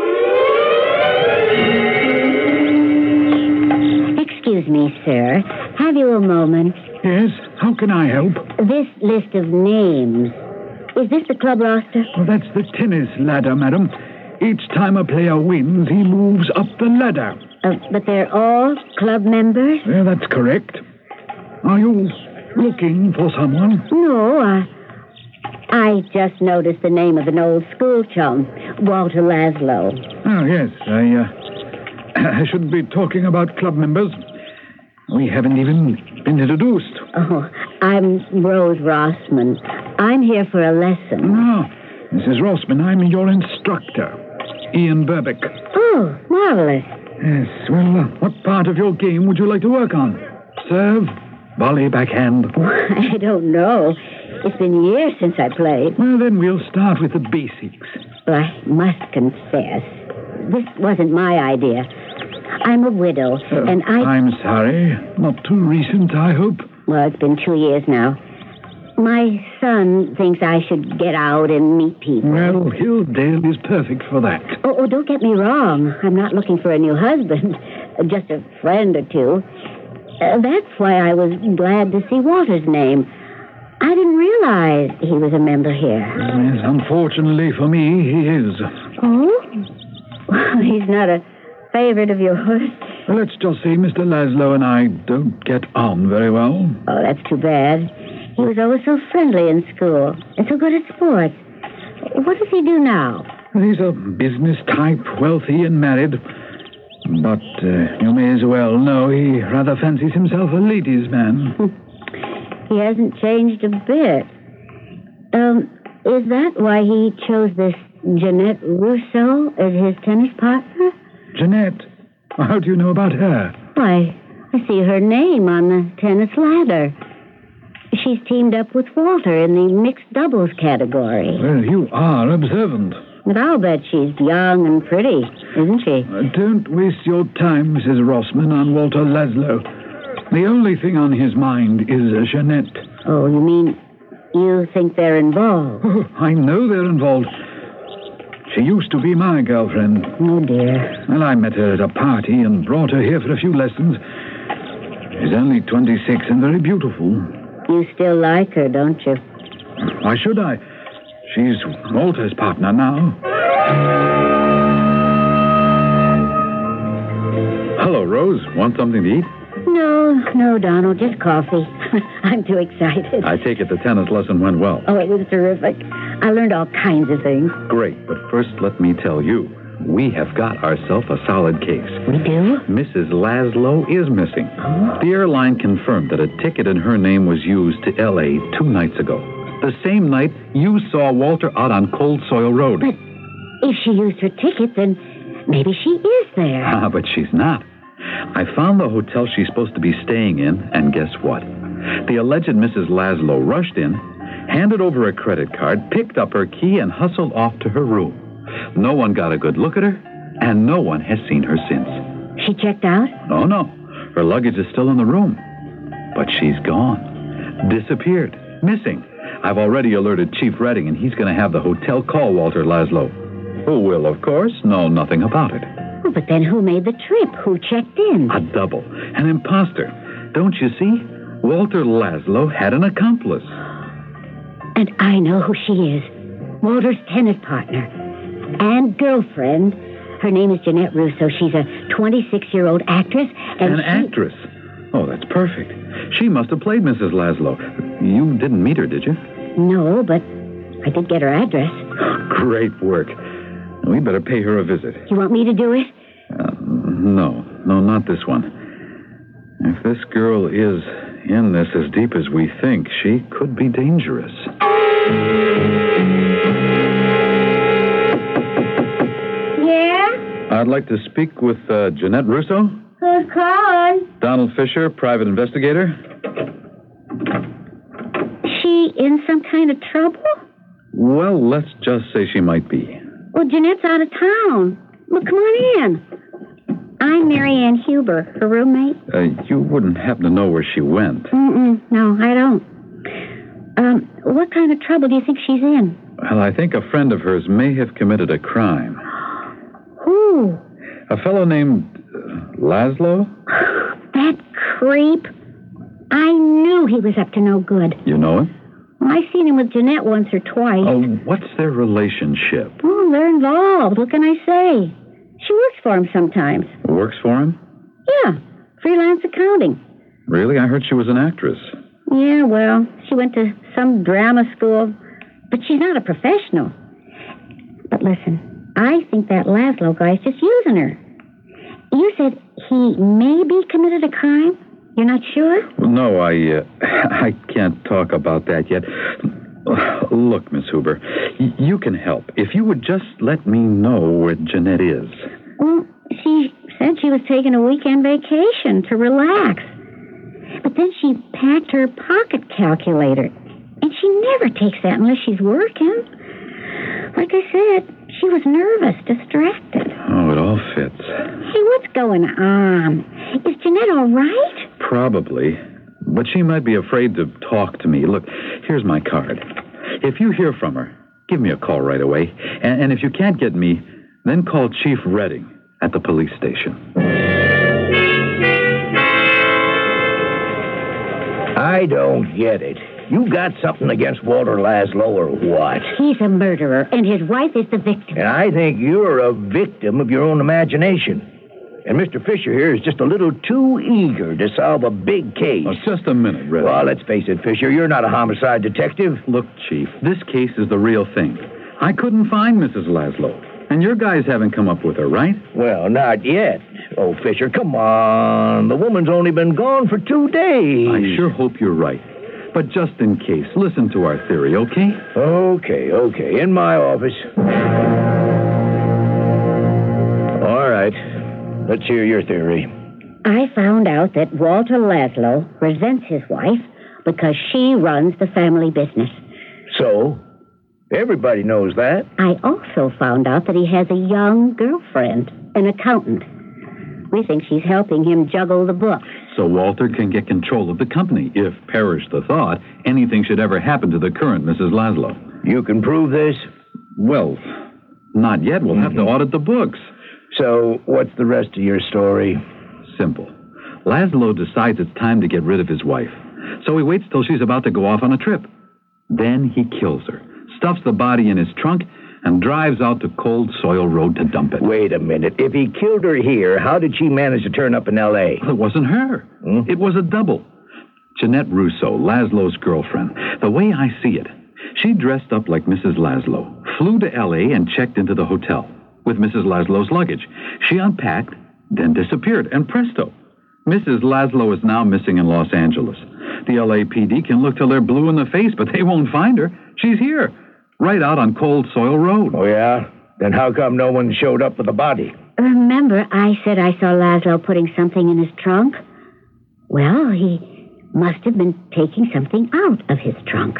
[SPEAKER 3] Excuse me, sir. Have you a moment?
[SPEAKER 14] Yes? How can I help?
[SPEAKER 3] This list of names. Is this the club roster?
[SPEAKER 14] Well, that's the tennis ladder, madam. Each time a player wins, he moves up the ladder.
[SPEAKER 3] Uh, but they're all club members?
[SPEAKER 14] Well, that's correct. Are you looking for someone?
[SPEAKER 3] No, uh, I just noticed the name of an old school chum, Walter Laszlo.
[SPEAKER 14] Oh, yes. I, uh, I shouldn't be talking about club members. We haven't even been introduced.
[SPEAKER 3] Oh, I'm Rose Rossman. I'm here for a lesson.
[SPEAKER 14] Oh, Missus Rossman, I'm your instructor, Ian Burbick.
[SPEAKER 3] Oh, marvelous.
[SPEAKER 14] Yes, well, uh, what part of your game would you like to work on? Serve? Volley, backhand?
[SPEAKER 3] I don't know. It's been years since I played.
[SPEAKER 14] Well, then we'll start with the basics.
[SPEAKER 3] Well, I must confess, this wasn't my idea. I'm a widow,
[SPEAKER 14] Uh,
[SPEAKER 3] and I...
[SPEAKER 14] I'm sorry. Not too recent, I hope.
[SPEAKER 3] Well, it's been two years now. My son thinks I should get out and meet people.
[SPEAKER 14] Well, Hilldale is perfect for that.
[SPEAKER 3] Oh, oh, don't get me wrong. I'm not looking for a new husband. Just a friend or two. Uh, that's why I was glad to see Walter's name. I didn't realize he was a member here.
[SPEAKER 14] Yes, unfortunately for me, he is.
[SPEAKER 3] Oh? Well, he's not a favorite of yours.
[SPEAKER 14] Well, let's just say Mister Laszlo and I don't get on very well.
[SPEAKER 3] Oh, that's too bad. He was always so friendly in school and so good at sports. What does he do now?
[SPEAKER 14] He's a business type, wealthy and married. But uh, you may as well know he rather fancies himself a ladies' man.
[SPEAKER 3] He hasn't changed a bit. Um, is that why he chose this Jeanette Russo as his tennis partner?
[SPEAKER 14] Jeanette? How do you know about her?
[SPEAKER 3] Why, I see her name on the tennis ladder. She's teamed up with Walter in the mixed doubles category.
[SPEAKER 14] Well, you are observant.
[SPEAKER 3] But I'll bet she's young and pretty, isn't she?
[SPEAKER 14] Uh, don't waste your time, Missus Rossman, on Walter Laszlo. The only thing on his mind is uh, Jeanette.
[SPEAKER 3] Oh, you mean you think they're involved?
[SPEAKER 14] Oh, I know they're involved. She used to be my girlfriend.
[SPEAKER 3] Oh, dear.
[SPEAKER 14] Well, I met her at a party and brought her here for a few lessons. She's only twenty-six and very beautiful.
[SPEAKER 3] You still like her, don't you?
[SPEAKER 14] Why should I? She's Walter's partner now.
[SPEAKER 10] Hello, Rose. Want something to eat?
[SPEAKER 3] No, no, Donald, just coffee. I'm too excited.
[SPEAKER 10] I take it the tennis lesson went well.
[SPEAKER 3] Oh, it was terrific. I learned all kinds of things.
[SPEAKER 10] Great, but first let me tell you, we have got ourselves a solid case.
[SPEAKER 3] We do?
[SPEAKER 10] Missus Laszlo is missing.
[SPEAKER 3] Oh?
[SPEAKER 10] The airline confirmed that a ticket in her name was used to L A two nights ago. The same night you saw Walter out on Cold Soil Road.
[SPEAKER 3] But if she used her ticket, then maybe she is there.
[SPEAKER 10] Ah, but she's not. I found the hotel she's supposed to be staying in, and guess what? The alleged Missus Laszlo rushed in, handed over a credit card, picked up her key, and hustled off to her room. No one got a good look at her, and no one has seen her since.
[SPEAKER 3] She checked out?
[SPEAKER 10] Oh, no. Her luggage is still in the room. But she's gone. Disappeared. Missing. I've already alerted Chief Redding, and he's going to have the hotel call Walter Laszlo, who will, of course, know nothing about it.
[SPEAKER 3] Oh, but then who made the trip? Who checked in?
[SPEAKER 10] A double. An imposter. Don't you see? Walter Laszlo had an accomplice.
[SPEAKER 3] And I know who she is. Walter's tennis partner. And girlfriend. Her name is Jeanette Russo. She's a twenty-six-year-old actress. And
[SPEAKER 10] An
[SPEAKER 3] she...
[SPEAKER 10] actress? Oh, that's perfect. She must have played Missus Laszlo. You didn't meet her, did you?
[SPEAKER 3] No, but I did get her address.
[SPEAKER 10] Great work. We better pay her a visit.
[SPEAKER 3] You want me to do it?
[SPEAKER 10] Uh, no, no, not this one. If this girl is in this as deep as we think, she could be dangerous.
[SPEAKER 3] Yeah?
[SPEAKER 10] I'd like to speak with uh, Jeanette Russo.
[SPEAKER 3] Who's calling?
[SPEAKER 10] Donald Fisher, private investigator.
[SPEAKER 3] She in some kind of trouble?
[SPEAKER 10] Well, let's just say she might be.
[SPEAKER 3] Well, Jeanette's out of town. Well, come on in. I'm Mary Ann Huber, her roommate.
[SPEAKER 10] Uh, you wouldn't happen to know where she went.
[SPEAKER 3] Mm-mm, no, I don't. Um, what kind of trouble do you think she's in?
[SPEAKER 10] Well, I think a friend of hers may have committed a crime.
[SPEAKER 3] Who?
[SPEAKER 10] A fellow named uh, Laszlo?
[SPEAKER 3] That creep. I knew he was up to no good.
[SPEAKER 10] You know him?
[SPEAKER 3] Well, I've seen him with Jeanette once or twice.
[SPEAKER 10] Oh, what's their relationship?
[SPEAKER 3] Oh, they're involved. What can I say? She works for him sometimes.
[SPEAKER 10] Works for him?
[SPEAKER 3] Yeah, freelance accounting.
[SPEAKER 10] Really? I heard she was an actress.
[SPEAKER 3] Yeah, well, she went to some drama school, but she's not a professional. But listen, I think that Laszlo guy's just using her. You said he maybe committed a crime? You're not sure?
[SPEAKER 10] Well, no, I uh, I can't talk about that yet. Look, Miss Huber, y- you can help. If you would just let me know where Jeanette is.
[SPEAKER 3] Well, she said she was taking a weekend vacation to relax. But then she packed her pocket calculator. And she never takes that unless she's working. Like I said, she was nervous, distracted.
[SPEAKER 10] Oh, it all fits.
[SPEAKER 3] Hey, what's going on? Is Jeanette all right?
[SPEAKER 10] Probably. But she might be afraid to talk to me. Look, here's my card. If you hear from her, give me a call right away. And, and if you can't get me, then call Chief Redding at the police station.
[SPEAKER 4] I don't get it. You got something against Walter Laszlo or what?
[SPEAKER 3] He's a murderer, and his wife is the victim.
[SPEAKER 4] And I think you're a victim of your own imagination. And Mister Fisher here is just a little too eager to solve a big case.
[SPEAKER 10] Oh, just a minute, Red.
[SPEAKER 4] Well, let's face it, Fisher, you're not a homicide detective.
[SPEAKER 10] Look, Chief, this case is the real thing. I couldn't find Missus Laszlo. And your guys haven't come up with her, right?
[SPEAKER 4] Well, not yet. Oh, Fisher, come on. The woman's only been gone for two days.
[SPEAKER 10] I sure hope you're right. But just in case, listen to our theory, okay?
[SPEAKER 4] Okay, okay. In my office. All right. Let's hear your theory.
[SPEAKER 3] I found out that Walter Laszlo resents his wife because she runs the family business.
[SPEAKER 4] So? Everybody knows that.
[SPEAKER 3] I also found out that he has a young girlfriend, an accountant. We think she's helping him juggle the books.
[SPEAKER 10] So Walter can get control of the company if, perish the thought, anything should ever happen to the current Missus Laszlo.
[SPEAKER 4] You can prove this?
[SPEAKER 10] Well, not yet. We'll have to audit the books.
[SPEAKER 4] So, what's the rest of your story?
[SPEAKER 10] Simple. Laszlo decides it's time to get rid of his wife. So he waits till she's about to go off on a trip. Then he kills her, stuffs the body in his trunk, and drives out to Cold Soil Road to dump it.
[SPEAKER 4] Wait a minute. If he killed her here, how did she manage to turn up in L A?
[SPEAKER 10] Well, it wasn't her. Hmm? It was a double. Jeanette Russo, Laszlo's girlfriend. The way I see it, she dressed up like Missus Laszlo, flew to L A and checked into the hotel with Missus Laszlo's luggage. She unpacked, then disappeared, and presto, Missus Laszlo is now missing in Los Angeles. The L A P D can look till they're blue in the face, but they won't find her. She's here, right out on Cold Soil Road.
[SPEAKER 4] Oh, yeah? Then how come no one showed up with the body?
[SPEAKER 3] Remember, I said I saw Laszlo putting something in his trunk? Well, he must have been taking something out of his trunk.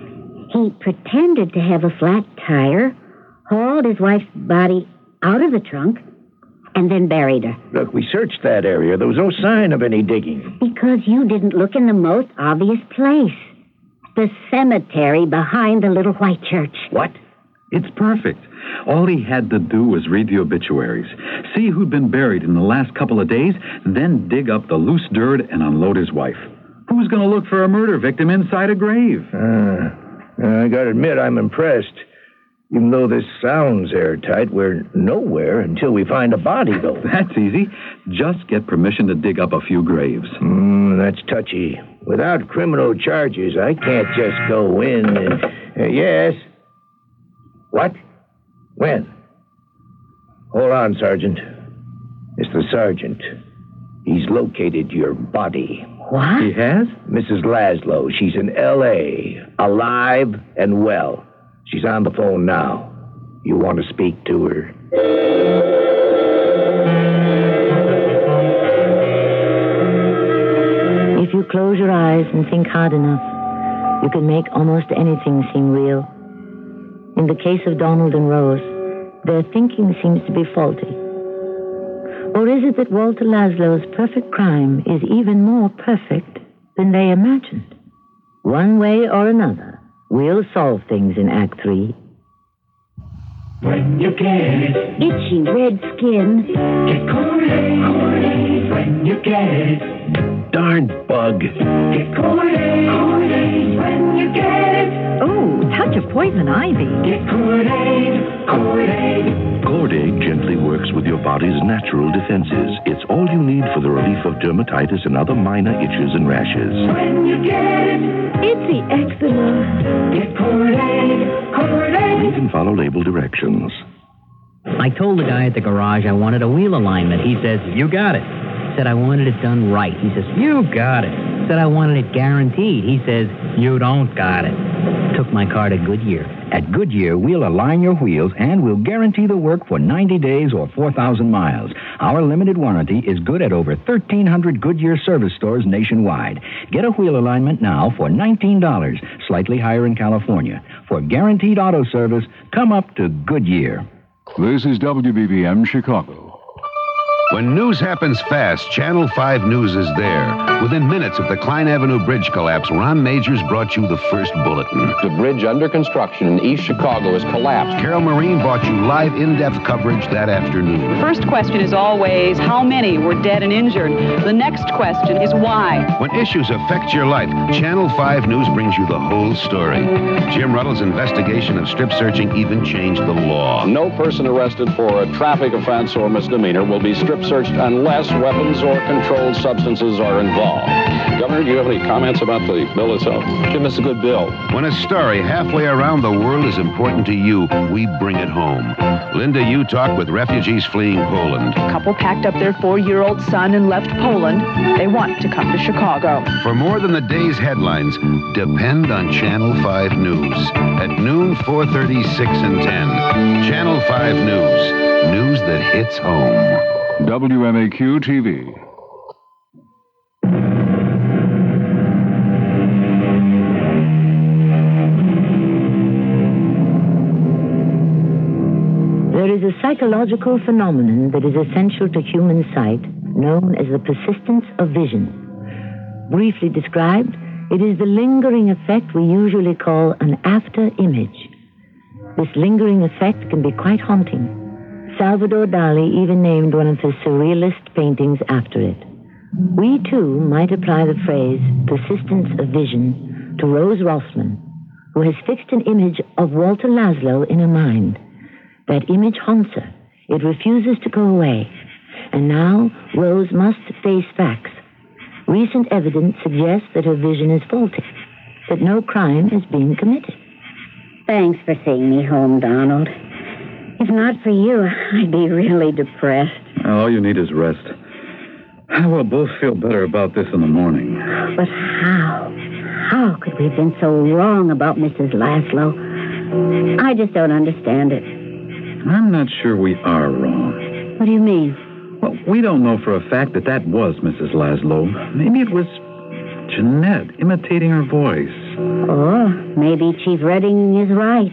[SPEAKER 3] He pretended to have a flat tire, hauled his wife's body out of the trunk, and then buried her.
[SPEAKER 4] Look, we searched that area. There was no sign of any digging.
[SPEAKER 3] Because you didn't look in the most obvious place. The cemetery behind the little white church.
[SPEAKER 4] What?
[SPEAKER 10] It's perfect. All he had to do was read the obituaries, see who'd been buried in the last couple of days, then dig up the loose dirt and unload his wife. Who's going to look for a murder victim inside a grave?
[SPEAKER 4] Uh, I gotta admit, I'm impressed. Even though this sounds airtight, we're nowhere until we find a body, though.
[SPEAKER 10] That's easy. Just get permission to dig up a few graves.
[SPEAKER 4] Mm, that's touchy. Without criminal charges, I can't just go in and... Uh, yes? What? When? Hold on, Sergeant. It's the sergeant. He's located your body.
[SPEAKER 3] What?
[SPEAKER 10] He has?
[SPEAKER 4] Missus Laszlo. She's in L A, alive and well. She's on the phone now. You want to speak to her?
[SPEAKER 2] If you close your eyes and think hard enough, you can make almost anything seem real. In the case of Donald and Rose, their thinking seems to be faulty. Or is it that Walter Laszlo's perfect crime is even more perfect than they imagined? One way or another, we'll solve things in Act Three.
[SPEAKER 6] When you get it,
[SPEAKER 3] itchy red skin.
[SPEAKER 6] Get Kool-Aid, Kool-Aid. When you get it,
[SPEAKER 4] darn bug.
[SPEAKER 6] Get Kool-Aid, Kool-Aid. When you get it.
[SPEAKER 7] Oh, touch of poison ivy.
[SPEAKER 6] Get Kool-Aid, Kool-Aid.
[SPEAKER 15] Kool-Aid gently works with your body's natural defenses. It's all you need for the relief of dermatitis and other minor itches and rashes.
[SPEAKER 6] When you get it,
[SPEAKER 7] itsy eczema.
[SPEAKER 6] Get Kool-Aid, Kool-Aid.
[SPEAKER 15] Read and follow label directions.
[SPEAKER 16] I told the guy at the garage I wanted a wheel alignment. He says, you got it. Said I wanted it done right. He says, you got it. Said I wanted it guaranteed. He says, you don't got it. Took my car to Goodyear.
[SPEAKER 17] At Goodyear, we'll align your wheels and we'll guarantee the work for ninety days or four thousand miles. Our limited warranty is good at over thirteen hundred Goodyear service stores nationwide. Get a wheel alignment now for nineteen dollars, slightly higher in California. For guaranteed auto service, come up to Goodyear.
[SPEAKER 8] This is W B B M Chicago.
[SPEAKER 18] When news happens fast, Channel five News is there. Within minutes of the Klein Avenue Bridge collapse, Ron Majors brought you the first bulletin.
[SPEAKER 19] The bridge under construction in East Chicago has collapsed.
[SPEAKER 18] Carol Marine brought you live, in-depth coverage that afternoon.
[SPEAKER 20] The first question is always, how many were dead and injured? The next question is why?
[SPEAKER 18] When issues affect your life, Channel five News brings you the whole story. Jim Ruddle's investigation of strip searching even changed the law.
[SPEAKER 19] No person arrested for a traffic offense or misdemeanor will be strip searched unless weapons or controlled substances are involved. Governor, do you have any comments about the bill itself? Jim, it's a good bill.
[SPEAKER 18] When a story halfway around the world is important to you, we bring it home. Linda, you talked with refugees fleeing Poland.
[SPEAKER 20] A couple packed up their four-year-old son and left Poland. They want to come to Chicago.
[SPEAKER 18] For more than the day's headlines, depend on Channel five News. At noon, four thirty, six, and ten. Channel five News. News that hits home.
[SPEAKER 8] W M A Q T V.
[SPEAKER 2] There is a psychological phenomenon that is essential to human sight, known as the persistence of vision. Briefly described, it is the lingering effect we usually call an after image. This lingering effect can be quite haunting. Salvador Dali even named one of his surrealist paintings after it. We, too, might apply the phrase persistence of vision to Rose Rossman, who has fixed an image of Walter Laszlo in her mind. That image haunts her. It refuses to go away. And now Rose must face facts. Recent evidence suggests that her vision is faulty, that no crime is being committed.
[SPEAKER 3] Thanks for seeing me home, Donald. If not for you, I'd be really depressed.
[SPEAKER 10] Well, all you need is rest. We'll both feel better about this in the morning.
[SPEAKER 3] But how? How could we have been so wrong about Missus Laszlo? I just don't understand it.
[SPEAKER 10] I'm not sure we are wrong.
[SPEAKER 3] What do you mean?
[SPEAKER 10] Well, we don't know for a fact that that was Missus Laszlo. Maybe it was Jeanette imitating her voice.
[SPEAKER 3] Or maybe Chief Redding is right.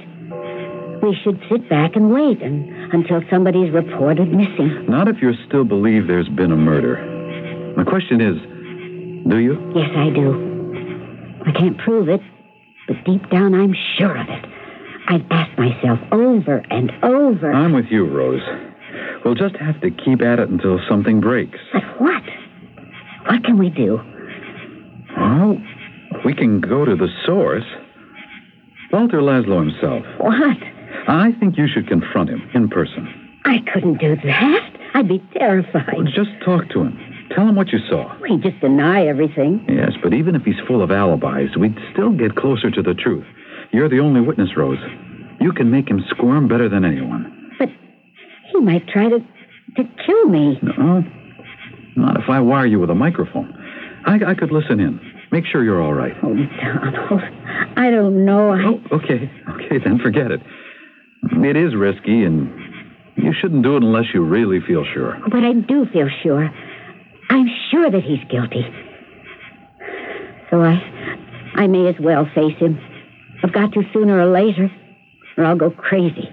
[SPEAKER 3] We should sit back and wait and, until somebody's reported missing.
[SPEAKER 10] Not if you still believe there's been a murder. My question is, do you?
[SPEAKER 3] Yes, I do. I can't prove it, but deep down I'm sure of it. I've asked myself over and over.
[SPEAKER 10] I'm with you, Rose. We'll just have to keep at it until something breaks.
[SPEAKER 3] But what? What can we do?
[SPEAKER 10] Well, we can go to the source. Walter Laszlo himself.
[SPEAKER 3] What?
[SPEAKER 10] I think you should confront him in person.
[SPEAKER 3] I couldn't do that. I'd be terrified.
[SPEAKER 10] Well, just talk to him. Tell him what you saw.
[SPEAKER 3] He'd just deny everything.
[SPEAKER 10] Yes, but even if he's full of alibis, we'd still get closer to the truth. You're the only witness, Rose. You can make him squirm better than anyone.
[SPEAKER 3] But he might try to, to kill me.
[SPEAKER 10] No, not if I wire you with a microphone. I, I could listen in. Make sure you're all right.
[SPEAKER 3] Oh, Donald, I don't know. I...
[SPEAKER 10] Oh, okay. Okay, then forget it. It is risky, and you shouldn't do it unless you really feel sure.
[SPEAKER 3] But I do feel sure. I'm sure that he's guilty. So I, I may as well face him. I've got to sooner or later, or I'll go crazy.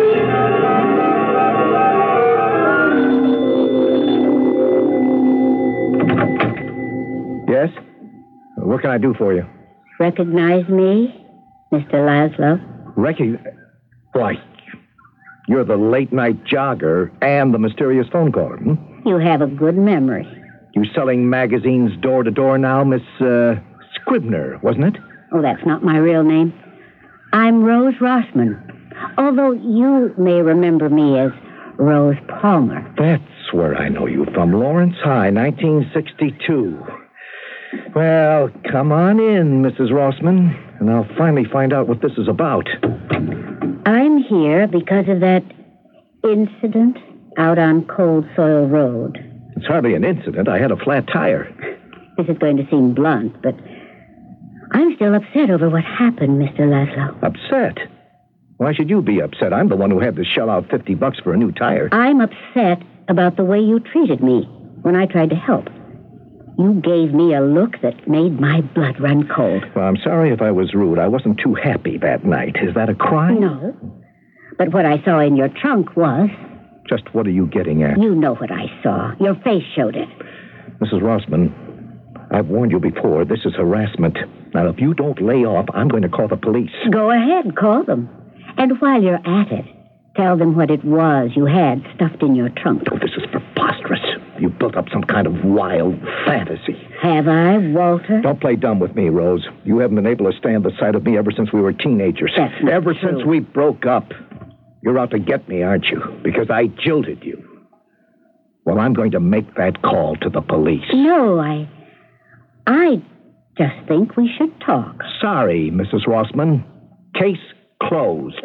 [SPEAKER 4] Yes? What can I do for you?
[SPEAKER 3] Recognize me, Mister Laszlo?
[SPEAKER 4] Recognize? Why, you're the late-night jogger and the mysterious phone caller, hmm?
[SPEAKER 3] You have a good memory.
[SPEAKER 4] You selling magazines door-to-door now, Miss, uh, Scribner, wasn't it?
[SPEAKER 3] Oh, that's not my real name. I'm Rose Rossman, although you may remember me as Rose Palmer.
[SPEAKER 4] That's where I know you from. Lawrence High, nineteen sixty-two. Well, come on in, Missus Rossman, and I'll finally find out what this is about.
[SPEAKER 3] I'm here because of that incident out on Cold Soil Road.
[SPEAKER 4] It's hardly an incident. I had a flat tire.
[SPEAKER 3] This is going to seem blunt, but I'm still upset over what happened, Mister Laszlo.
[SPEAKER 4] Upset? Why should you be upset? I'm the one who had to shell out fifty bucks for a new tire.
[SPEAKER 3] I'm upset about the way you treated me when I tried to help. You gave me a look that made my blood run cold.
[SPEAKER 4] Well, I'm sorry if I was rude. I wasn't too happy that night. Is that a crime?
[SPEAKER 3] No. But what I saw in your trunk was...
[SPEAKER 4] Just what are you getting at?
[SPEAKER 3] You know what I saw. Your face showed it.
[SPEAKER 4] Missus Rossman, I've warned you before. This is harassment. Now, if you don't lay off, I'm going to call the police.
[SPEAKER 3] Go ahead, call them. And while you're at it, tell them what it was you had stuffed in your trunk.
[SPEAKER 4] Oh, this is preposterous. You built up some kind of wild fantasy.
[SPEAKER 3] Have I, Walter?
[SPEAKER 4] Don't play dumb with me, Rose. You haven't been able to stand the sight of me ever since we were teenagers.
[SPEAKER 3] That's not
[SPEAKER 4] Ever
[SPEAKER 3] true.
[SPEAKER 4] since we broke up. You're out to get me, aren't you? Because I jilted you. Well, I'm going to make that call to the police.
[SPEAKER 3] No, I... I just think we should talk.
[SPEAKER 4] Sorry, Missus Rossman. Case closed.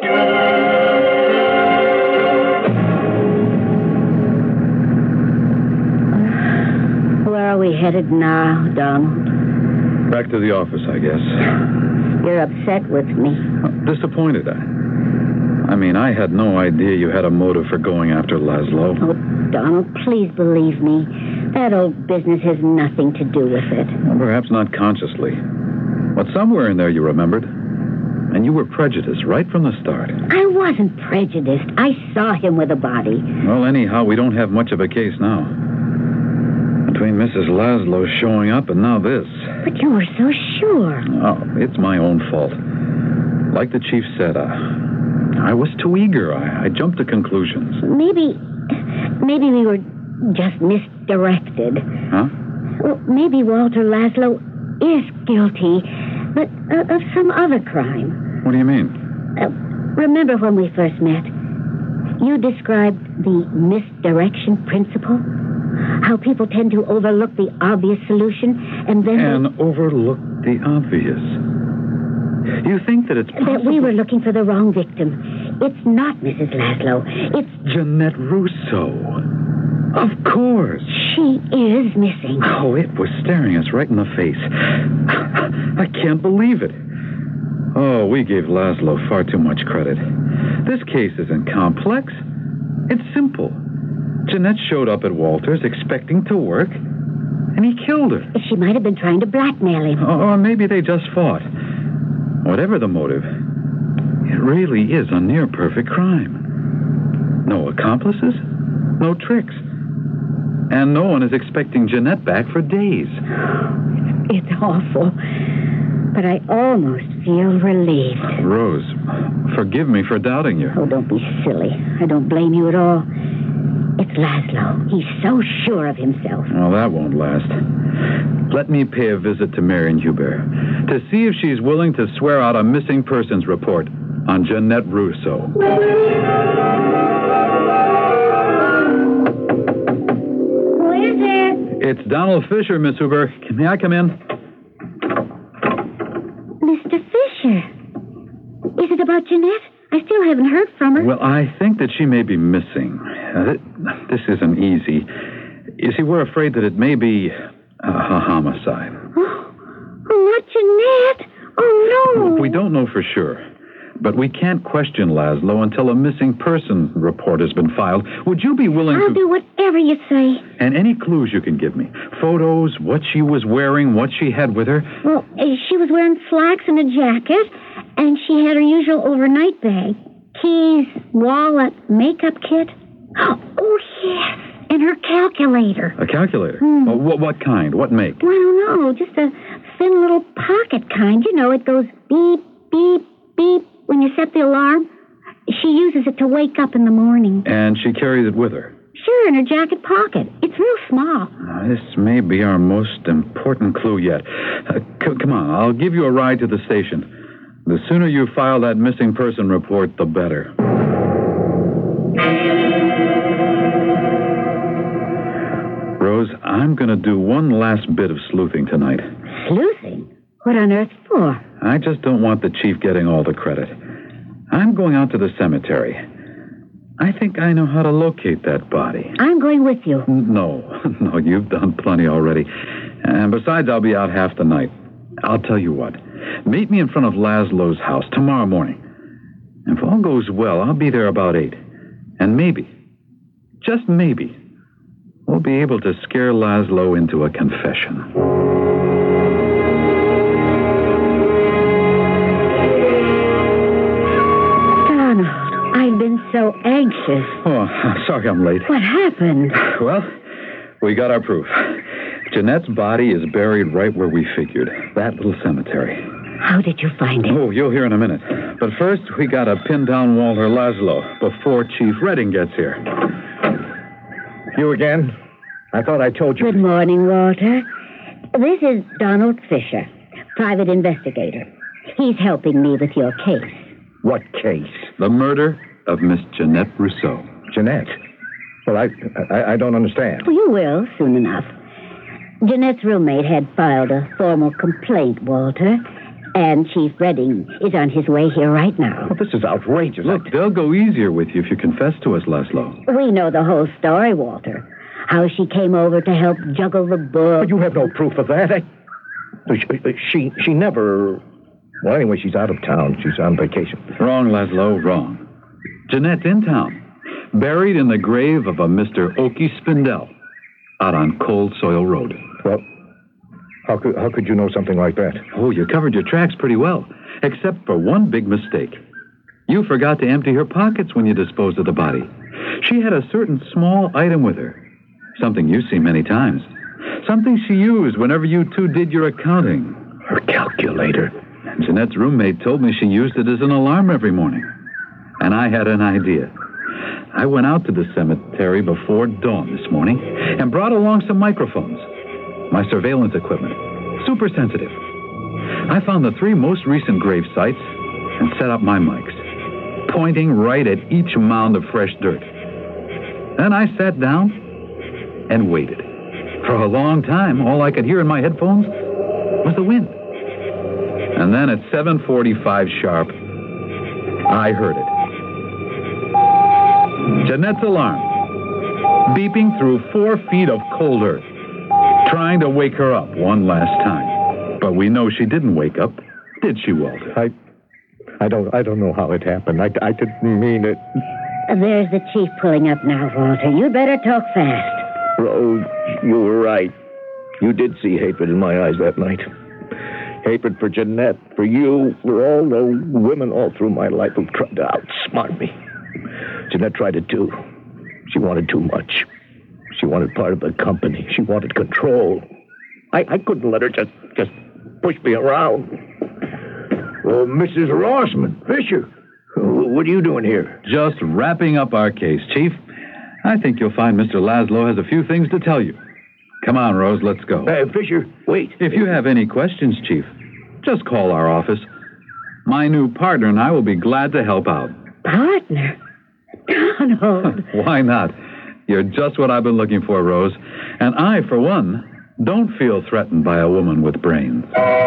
[SPEAKER 3] Where are we headed now, Donald?
[SPEAKER 10] Back to the office, I guess.
[SPEAKER 3] You're upset with me.
[SPEAKER 10] Disappointed, I... I mean, I had no idea you had a motive for going after Laszlo.
[SPEAKER 3] Oh, Donald, please believe me. That old business has nothing to do with it.
[SPEAKER 10] Well, perhaps not consciously. But somewhere in there you remembered. And you were prejudiced right from the start.
[SPEAKER 3] I wasn't prejudiced. I saw him with a body.
[SPEAKER 10] Well, anyhow, we don't have much of a case now. Between Missus Laszlo showing up and now this.
[SPEAKER 3] But you were so sure.
[SPEAKER 10] Oh, it's my own fault. Like the chief said, uh... I was too eager. I, I jumped to conclusions.
[SPEAKER 3] Maybe, maybe we were just misdirected.
[SPEAKER 10] Huh?
[SPEAKER 3] Well, maybe Walter Laszlo is guilty, but uh, of some other crime.
[SPEAKER 10] What do you mean?
[SPEAKER 3] Uh, remember when we first met? You described the misdirection principle? How people tend to overlook the obvious solution and then...
[SPEAKER 10] And they... overlook the obvious. You think that it's possible...
[SPEAKER 3] That we were looking for the wrong victim. It's not Missus Laszlo. It's...
[SPEAKER 10] Jeanette Russo. Of course.
[SPEAKER 3] She is missing.
[SPEAKER 10] Oh, it was staring us right in the face. I can't believe it. Oh, we gave Laszlo far too much credit. This case isn't complex. It's simple. Jeanette showed up at Walter's expecting to work, and he killed her.
[SPEAKER 3] She might have been trying to blackmail him.
[SPEAKER 10] Or maybe they just fought. Whatever the motive, it really is a near-perfect crime. No accomplices, no tricks. And no one is expecting Jeanette back for days.
[SPEAKER 3] It's awful, but I almost feel relieved.
[SPEAKER 10] Rose, forgive me for doubting you.
[SPEAKER 3] Oh, don't be silly. I don't blame you at all. It's Laszlo. He's so sure of himself.
[SPEAKER 10] Well, that won't last. Let me pay a visit to Marion Hubert to see if she's willing to swear out a missing persons report on Jeanette Russo.
[SPEAKER 3] Who is it?
[SPEAKER 10] It's Donald Fisher, Miss Hubert. May I come in?
[SPEAKER 3] Mister Fisher. Is it about Jeanette? I still haven't heard from her.
[SPEAKER 10] Well, I think that she may be missing. Uh, th- this isn't easy. You see, we're afraid that it may be a, a homicide.
[SPEAKER 3] Oh, oh, not Jeanette. Oh, no.
[SPEAKER 10] We don't know for sure. But we can't question Laszlo until a missing person report has been filed. Would you be willing
[SPEAKER 3] I'll
[SPEAKER 10] to...
[SPEAKER 3] do whatever you say.
[SPEAKER 10] And any clues you can give me? Photos, what she was wearing, what she had with her?
[SPEAKER 3] Well, uh, she was wearing slacks and a jacket, and she had her usual overnight bag. Keys, wallet, makeup kit. Oh, yes. And her calculator.
[SPEAKER 10] A calculator?
[SPEAKER 3] Hmm.
[SPEAKER 10] Oh, what, what kind? What make?
[SPEAKER 3] Well, I don't know. Just a thin little pocket kind. You know, it goes beep, beep, beep when you set the alarm. She uses it to wake up in the morning.
[SPEAKER 10] And she carries it with her?
[SPEAKER 3] Sure, in her jacket pocket. It's real small.
[SPEAKER 10] Now, this may be our most important clue yet. Uh, c- come on, I'll give you a ride to the station. The sooner you file that missing person report, the better. Rose, I'm going to do one last bit of sleuthing tonight.
[SPEAKER 3] Sleuthing? What on earth for?
[SPEAKER 10] I just don't want the chief getting all the credit. I'm going out to the cemetery. I think I know how to locate that body.
[SPEAKER 3] I'm going with you.
[SPEAKER 10] No, no, you've done plenty already. And besides, I'll be out half the night. I'll tell you what. Meet me in front of Laszlo's house tomorrow morning. If all goes well, I'll be there about eight. And maybe, just maybe, we'll be able to scare Laszlo into a confession.
[SPEAKER 3] Donald, I've been so anxious.
[SPEAKER 10] Oh, I'm sorry I'm late.
[SPEAKER 3] What happened?
[SPEAKER 10] Well, we got our proof. Jeanette's body is buried right where we figured, that little cemetery.
[SPEAKER 3] How did you find it?
[SPEAKER 10] Oh, you'll hear in a minute. But first, we got to pin down Walter Laszlo before Chief Redding gets here.
[SPEAKER 4] You again? I thought I told you.
[SPEAKER 3] Good morning, Walter. This is Donald Fisher, private investigator. He's helping me with your case.
[SPEAKER 4] What case?
[SPEAKER 10] The murder of Miss Jeanette Rousseau.
[SPEAKER 4] Jeanette? Well, I, I, I don't understand.
[SPEAKER 3] Well, you will, soon enough. Jeanette's roommate had filed a formal complaint, Walter, and Chief Redding is on his way here right now.
[SPEAKER 4] Well, this is outrageous.
[SPEAKER 10] Look, they'll go easier with you if you confess to us, Laszlo.
[SPEAKER 3] We know the whole story, Walter. How she came over to help juggle the book.
[SPEAKER 4] But you have no proof of that. I, she, she never... Well, anyway, she's out of town. She's on vacation.
[SPEAKER 10] Wrong, Laszlo, wrong. Jeanette's in town, buried in the grave of a Mister Okie Spindell, out on Cold Soil Road.
[SPEAKER 4] Well, how could, how could you know something like that?
[SPEAKER 10] Oh, you covered your tracks pretty well, except for one big mistake. You forgot to empty her pockets when you disposed of the body. She had a certain small item with her, something you've seen many times, something she used whenever you two did your accounting.
[SPEAKER 4] Her calculator.
[SPEAKER 10] And Jeanette's roommate told me she used it as an alarm every morning. And I had an idea. I went out to the cemetery before dawn this morning and brought along some microphones. My surveillance equipment. Super sensitive. I found the three most recent grave sites and set up my mics, pointing right at each mound of fresh dirt. Then I sat down and waited. For a long time, all I could hear in my headphones was the wind. And then at seven forty-five sharp, I heard it. Jeanette's alarm, beeping through four feet of cold earth, trying to wake her up one last time. But we know she didn't wake up, did she, Walter?
[SPEAKER 4] I, I don't, I don't know how it happened. I, I didn't mean it.
[SPEAKER 3] There's the chief pulling up now, Walter. You better talk fast.
[SPEAKER 4] Rose, you were right. You did see hatred in my eyes that night. Hatred for Jeanette, for you, for all those women all through my life who tried to outsmart me. Jeanette tried it too. She wanted too much. She wanted part of the company. She wanted control. I, I couldn't let her just, just push me around. Oh, Missus Rossman, Fisher, what are you doing here?
[SPEAKER 10] Just wrapping up our case, Chief. I think you'll find Mister Laszlo has a few things to tell you. Come on, Rose, let's go.
[SPEAKER 4] Hey, Fisher, wait.
[SPEAKER 10] If you have any questions, Chief, just call our office. My new partner and I will be glad to help out.
[SPEAKER 3] Partner? Donald.
[SPEAKER 10] Why not? You're just what I've been looking for, Rose. And I, for one, don't feel threatened by a woman with brains.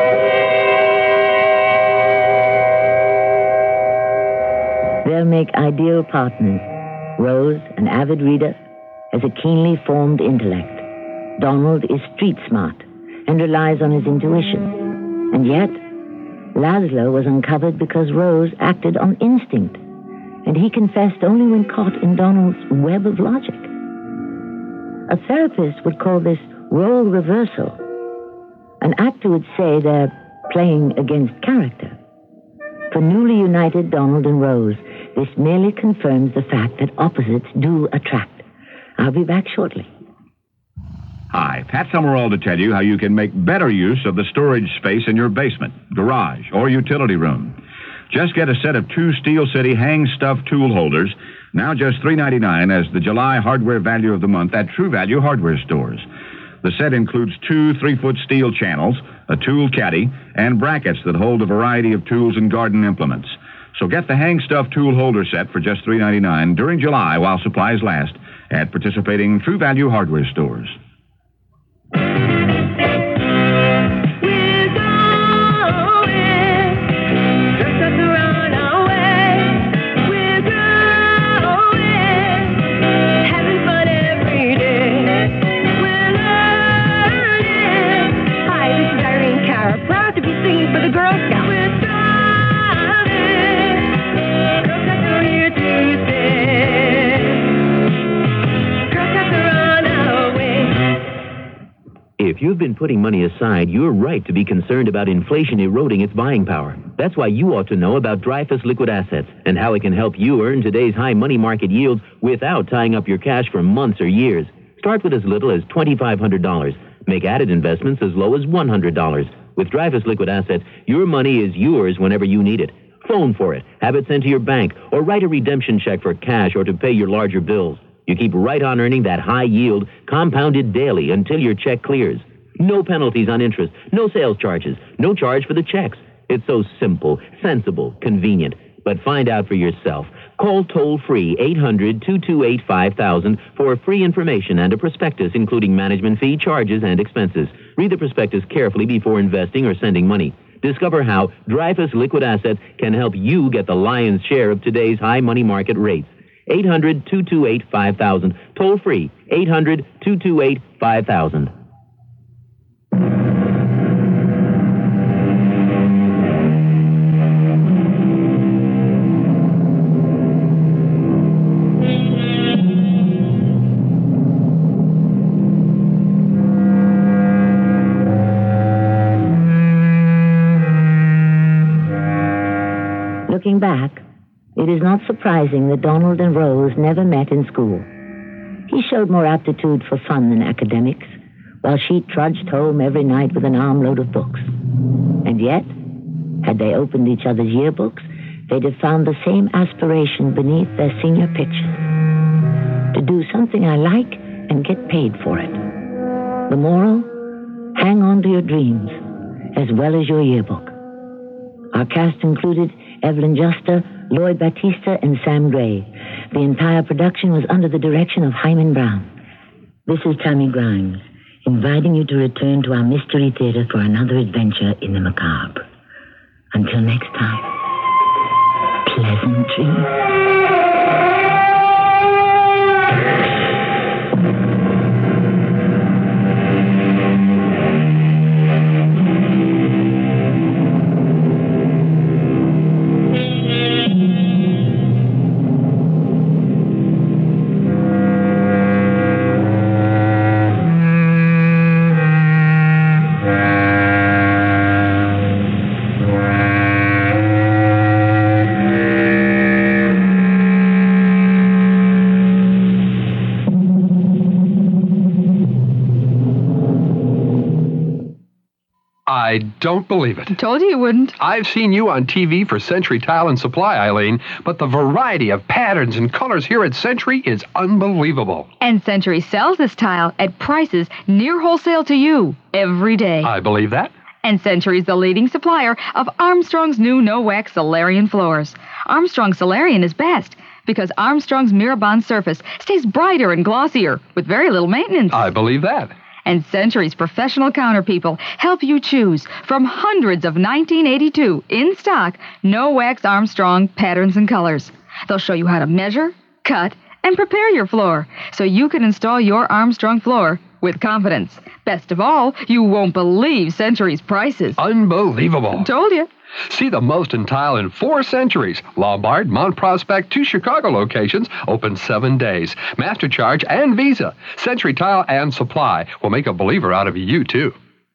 [SPEAKER 2] They'll make ideal partners. Rose, an avid reader, has a keenly formed intellect. Donald is street smart and relies on his intuition. And yet, Laszlo was uncovered because Rose acted on instinct, and he confessed only when caught in Donald's web of logic. A therapist would call this role reversal. An actor would say they're playing against character. For newly united Donald and Rose, this merely confirms the fact that opposites do attract. I'll be back shortly.
[SPEAKER 21] Hi, Pat Summerall to tell you how you can make better use of the storage space in your basement, garage, or utility room. Just get a set of two Steel City hang stuff tool holders, now just three ninety-nine as the July hardware value of the month at True Value hardware stores. The set includes two three-foot steel channels, a tool caddy, and brackets that hold a variety of tools and garden implements. So get the hang stuff tool holder set for just three ninety-nine during July while supplies last at participating True Value hardware stores.
[SPEAKER 6] Girl, got to run away.
[SPEAKER 5] you've been putting money aside, you're right to be concerned about inflation eroding its buying power. That's why you ought to know about Dreyfus Liquid Assets and how it can help you earn today's high money market yields without tying up your cash for months or years. Start with as little as twenty-five hundred dollars. Make added investments as low as one hundred dollars. With Dreyfus Liquid Assets, your money is yours whenever you need it. Phone for it, have it sent to your bank, or write a redemption check for cash or to pay your larger bills. You keep right on earning that high yield, compounded daily until your check clears. No penalties on interest, no sales charges, no charge for the checks. It's so simple, sensible, convenient. But find out for yourself. Call toll-free eight hundred, two two eight, five thousand for free information and a prospectus including management fee, charges, and expenses. Read the prospectus carefully before investing or sending money. Discover how Dreyfus Liquid Assets can help you get the lion's share of today's high money market rates. eight hundred, two two eight, five thousand. Toll-free eight hundred, two two eight, five thousand.
[SPEAKER 2] Looking back, it is not surprising that Donald and Rose never met in school. He showed more aptitude for fun than academics, while she trudged home every night with an armload of books. And yet, had they opened each other's yearbooks, they'd have found the same aspiration beneath their senior pictures. To do something I like and get paid for it. The moral? Hang on to your dreams, as well as your yearbook. Our cast included Evelyn Juster, Lloyd Batista, and Sam Gray. The entire production was under the direction of Hyman Brown. This is Tammy Grimes, inviting you to return to our Mystery Theater for another adventure in the macabre. Until next time, pleasant dreams.
[SPEAKER 22] I don't believe it.
[SPEAKER 23] Told you you wouldn't.
[SPEAKER 22] I've seen you on T V for Century Tile and Supply, Eileen, but the variety of patterns and colors here at Century is unbelievable.
[SPEAKER 23] And Century sells this tile at prices near wholesale to you every day.
[SPEAKER 22] I believe that.
[SPEAKER 23] And Century's the leading supplier of Armstrong's new no-wax Solarian floors. Armstrong Solarian is best because Armstrong's Mirabond surface stays brighter and glossier with very little maintenance.
[SPEAKER 22] I believe that.
[SPEAKER 23] And Century's professional counter people help you choose from hundreds of nineteen eighty-two in stock no-wax Armstrong patterns and colors. They'll show you how to measure, cut, and prepare your floor so you can install your Armstrong floor with confidence. Best of all, you won't believe Century's prices.
[SPEAKER 22] Unbelievable.
[SPEAKER 23] Told you.
[SPEAKER 22] See the most in tile in four centuries. Lombard, Mount Prospect, two Chicago locations, open seven days. Master Charge and Visa. Century Tile and Supply will make a believer out of you, too.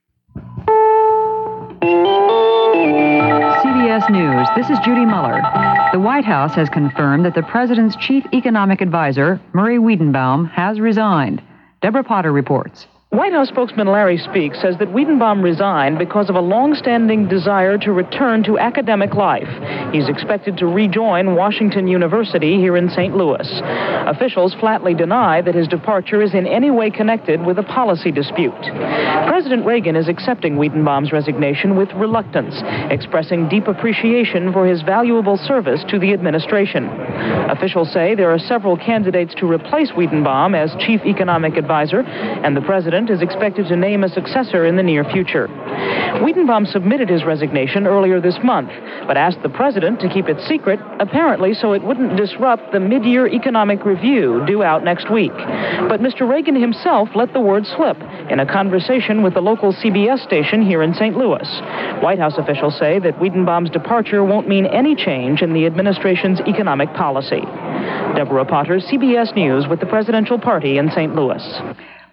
[SPEAKER 20] C B S News, this is Judy Muller. The White House has confirmed that the president's chief economic advisor, Murray Wiedenbaum, has resigned. Deborah Potter reports.
[SPEAKER 24] White House spokesman Larry Speake says that Wiedenbaum resigned because of a long-standing desire to return to academic life. He's expected to rejoin Washington University here in Saint Louis. Officials flatly deny that his departure is in any way connected with a policy dispute. President Reagan is accepting Wiedenbaum's resignation with reluctance, expressing deep appreciation for his valuable service to the administration. Officials say there are several candidates to replace Wiedenbaum as chief economic advisor, and the president is expected to name a successor in the near future. Wiedenbaum submitted his resignation earlier this month, but asked the president to keep it secret, apparently so it wouldn't disrupt the mid-year economic review due out next week. But Mister Reagan himself let the word slip in a conversation with the local C B S station here in Saint Louis. White House officials say that Wiedenbaum's departure won't mean any change in the administration's economic policy. Deborah Potter, C B S News with the presidential party in Saint Louis.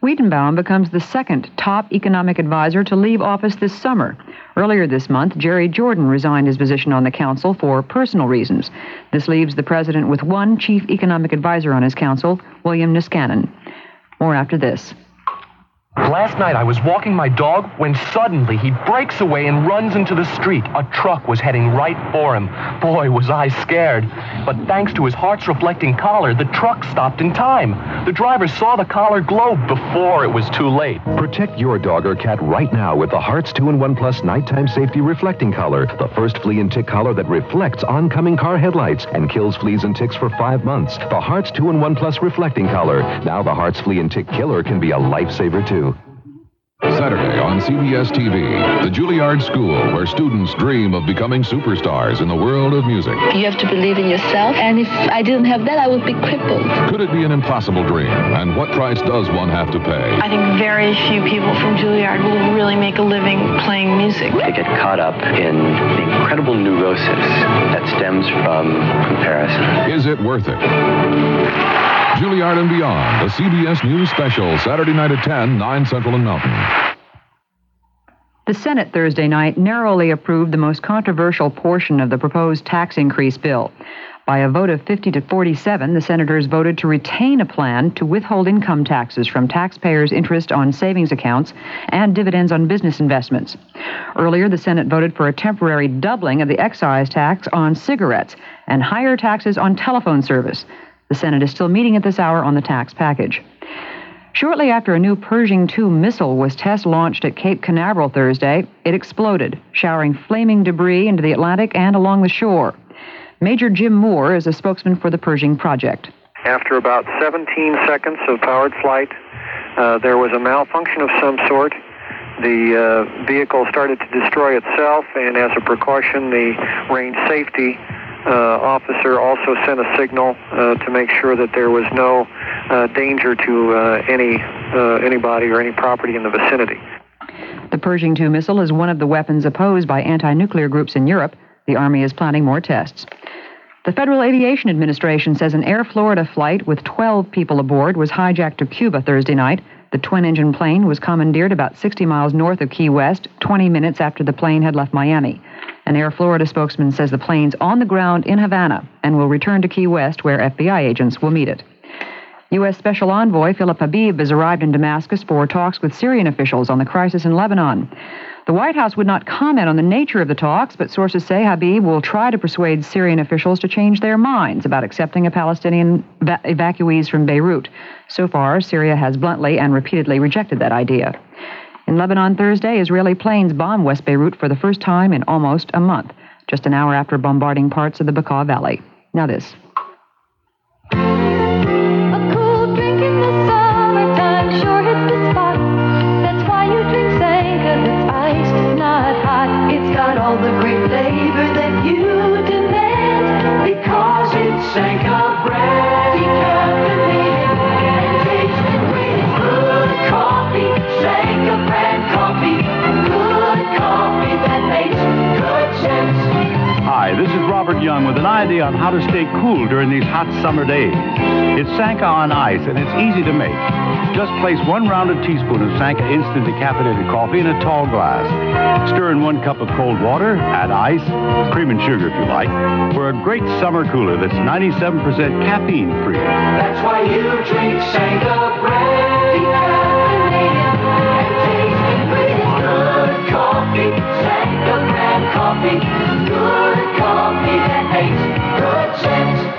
[SPEAKER 20] Wiedenbaum becomes the second top economic advisor to leave office this summer. Earlier this month, Jerry Jordan resigned his position on the council for personal reasons. This leaves the president with one chief economic advisor on his council, William Niskanen. More after this.
[SPEAKER 1] Last night I was walking my dog when suddenly he breaks away and runs into the street. A truck was heading right for him. Boy, was I scared. But thanks to his hearts-reflecting collar, the truck stopped in time. The driver saw the collar glow before it was too late.
[SPEAKER 9] Protect your dog or cat right now with the Hearts two in one Plus Nighttime Safety Reflecting Collar, the first flea and tick collar that reflects oncoming car headlights and kills fleas and ticks for five months. The Hearts two in one Plus Reflecting Collar. Now the Hearts Flea and Tick Killer can be a lifesaver, too.
[SPEAKER 11] Saturday on C B S T V, the Juilliard School, where students dream of becoming superstars in the world of music.
[SPEAKER 12] You have to believe in yourself, and if I didn't have that, I would be crippled.
[SPEAKER 11] Could it be an impossible dream? And what price does one have to pay?
[SPEAKER 12] I think very few people from Juilliard will really make a living playing music.
[SPEAKER 25] They get caught up in the incredible neurosis that stems from comparison.
[SPEAKER 11] Is it worth it? Juilliard and Beyond, a C B S News special, Saturday night at ten, nine Central and Mountain.
[SPEAKER 20] The Senate Thursday night narrowly approved the most controversial portion of the proposed tax increase bill. By a vote of fifty to forty-seven, the senators voted to retain a plan to withhold income taxes from taxpayers' interest on savings accounts and dividends on business investments. Earlier, the Senate voted for a temporary doubling of the excise tax on cigarettes and higher taxes on telephone service. The Senate is still meeting at this hour on the tax package. Shortly after a new Pershing two missile was test-launched at Cape Canaveral Thursday, it exploded, showering flaming debris into the Atlantic and along the shore. Major Jim Moore is a spokesman for the Pershing project.
[SPEAKER 26] After about seventeen seconds of powered flight, uh, there was a malfunction of some sort. The uh, vehicle started to destroy itself, and as a precaution, the range safety Uh, officer also sent a signal uh, to make sure that there was no uh, danger to uh, any uh, anybody or any property in the vicinity.
[SPEAKER 20] The Pershing two missile is one of the weapons opposed by anti-nuclear groups in Europe. The Army is planning more tests. The Federal Aviation Administration says an Air Florida flight with twelve people aboard was hijacked to Cuba Thursday night. The twin-engine plane was commandeered about sixty miles north of Key West, twenty minutes after the plane had left Miami. An Air Florida spokesman says the plane's on the ground in Havana and will return to Key West, where F B I agents will meet it. U S. Special Envoy Philip Habib has arrived in Damascus for talks with Syrian officials on the crisis in Lebanon. The White House would not comment on the nature of the talks, but sources say Habib will try to persuade Syrian officials to change their minds about accepting a Palestinian va- evacuees from Beirut. So far, Syria has bluntly and repeatedly rejected that idea. In Lebanon Thursday, Israeli planes bombed West Beirut for the first time in almost a month, just an hour after bombarding parts of the Bekaa Valley. Now this.
[SPEAKER 6] A cool drink in the summertime sure hits the spot. That's why you drink Sanka. It's iced, not hot. It's got all the great flavor that you demand. Because it's Sanka brand. Decaffeinated and tastes great. It's good coffee. Sanka brand coffee. Good coffee that makes good sense.
[SPEAKER 27] Hi, this is Robert Young with an idea on how to stay cool during these hot summer days. It's Sanka on ice, and it's easy to make. Just place one rounded teaspoon of Sanka instant decaffeinated coffee in a tall glass. Stir in one cup of cold water, add ice, cream and sugar if you like, for a great summer cooler that's ninety-seven percent caffeine free.
[SPEAKER 6] That's why you drink Sanka brand. Decaffeinated and tasting great. It's good coffee. Sanka brand coffee. Good coffee that makes good sense.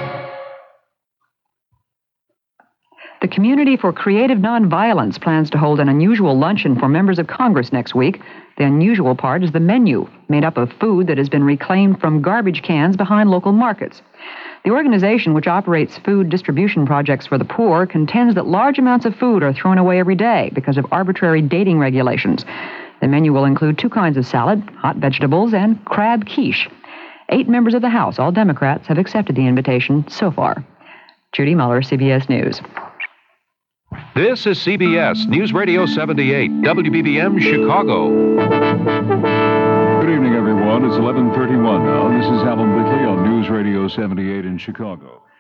[SPEAKER 20] The Community for Creative Nonviolence plans to hold an unusual luncheon for members of Congress next week. The unusual part is the menu, made up of food that has been reclaimed from garbage cans behind local markets. The organization, which operates food distribution projects for the poor, contends that large amounts of food are thrown away every day because of arbitrary dating regulations. The menu will include two kinds of salad, hot vegetables, and crab quiche. Eight members of the House, all Democrats, have accepted the invitation so far. Judy Muller, C B S News.
[SPEAKER 28] This is C B S News Radio seventy-eight, W B B M Chicago.
[SPEAKER 8] Good evening, everyone. It's eleven thirty-one now. This is Alan Whitley on News Radio seventy-eight in Chicago.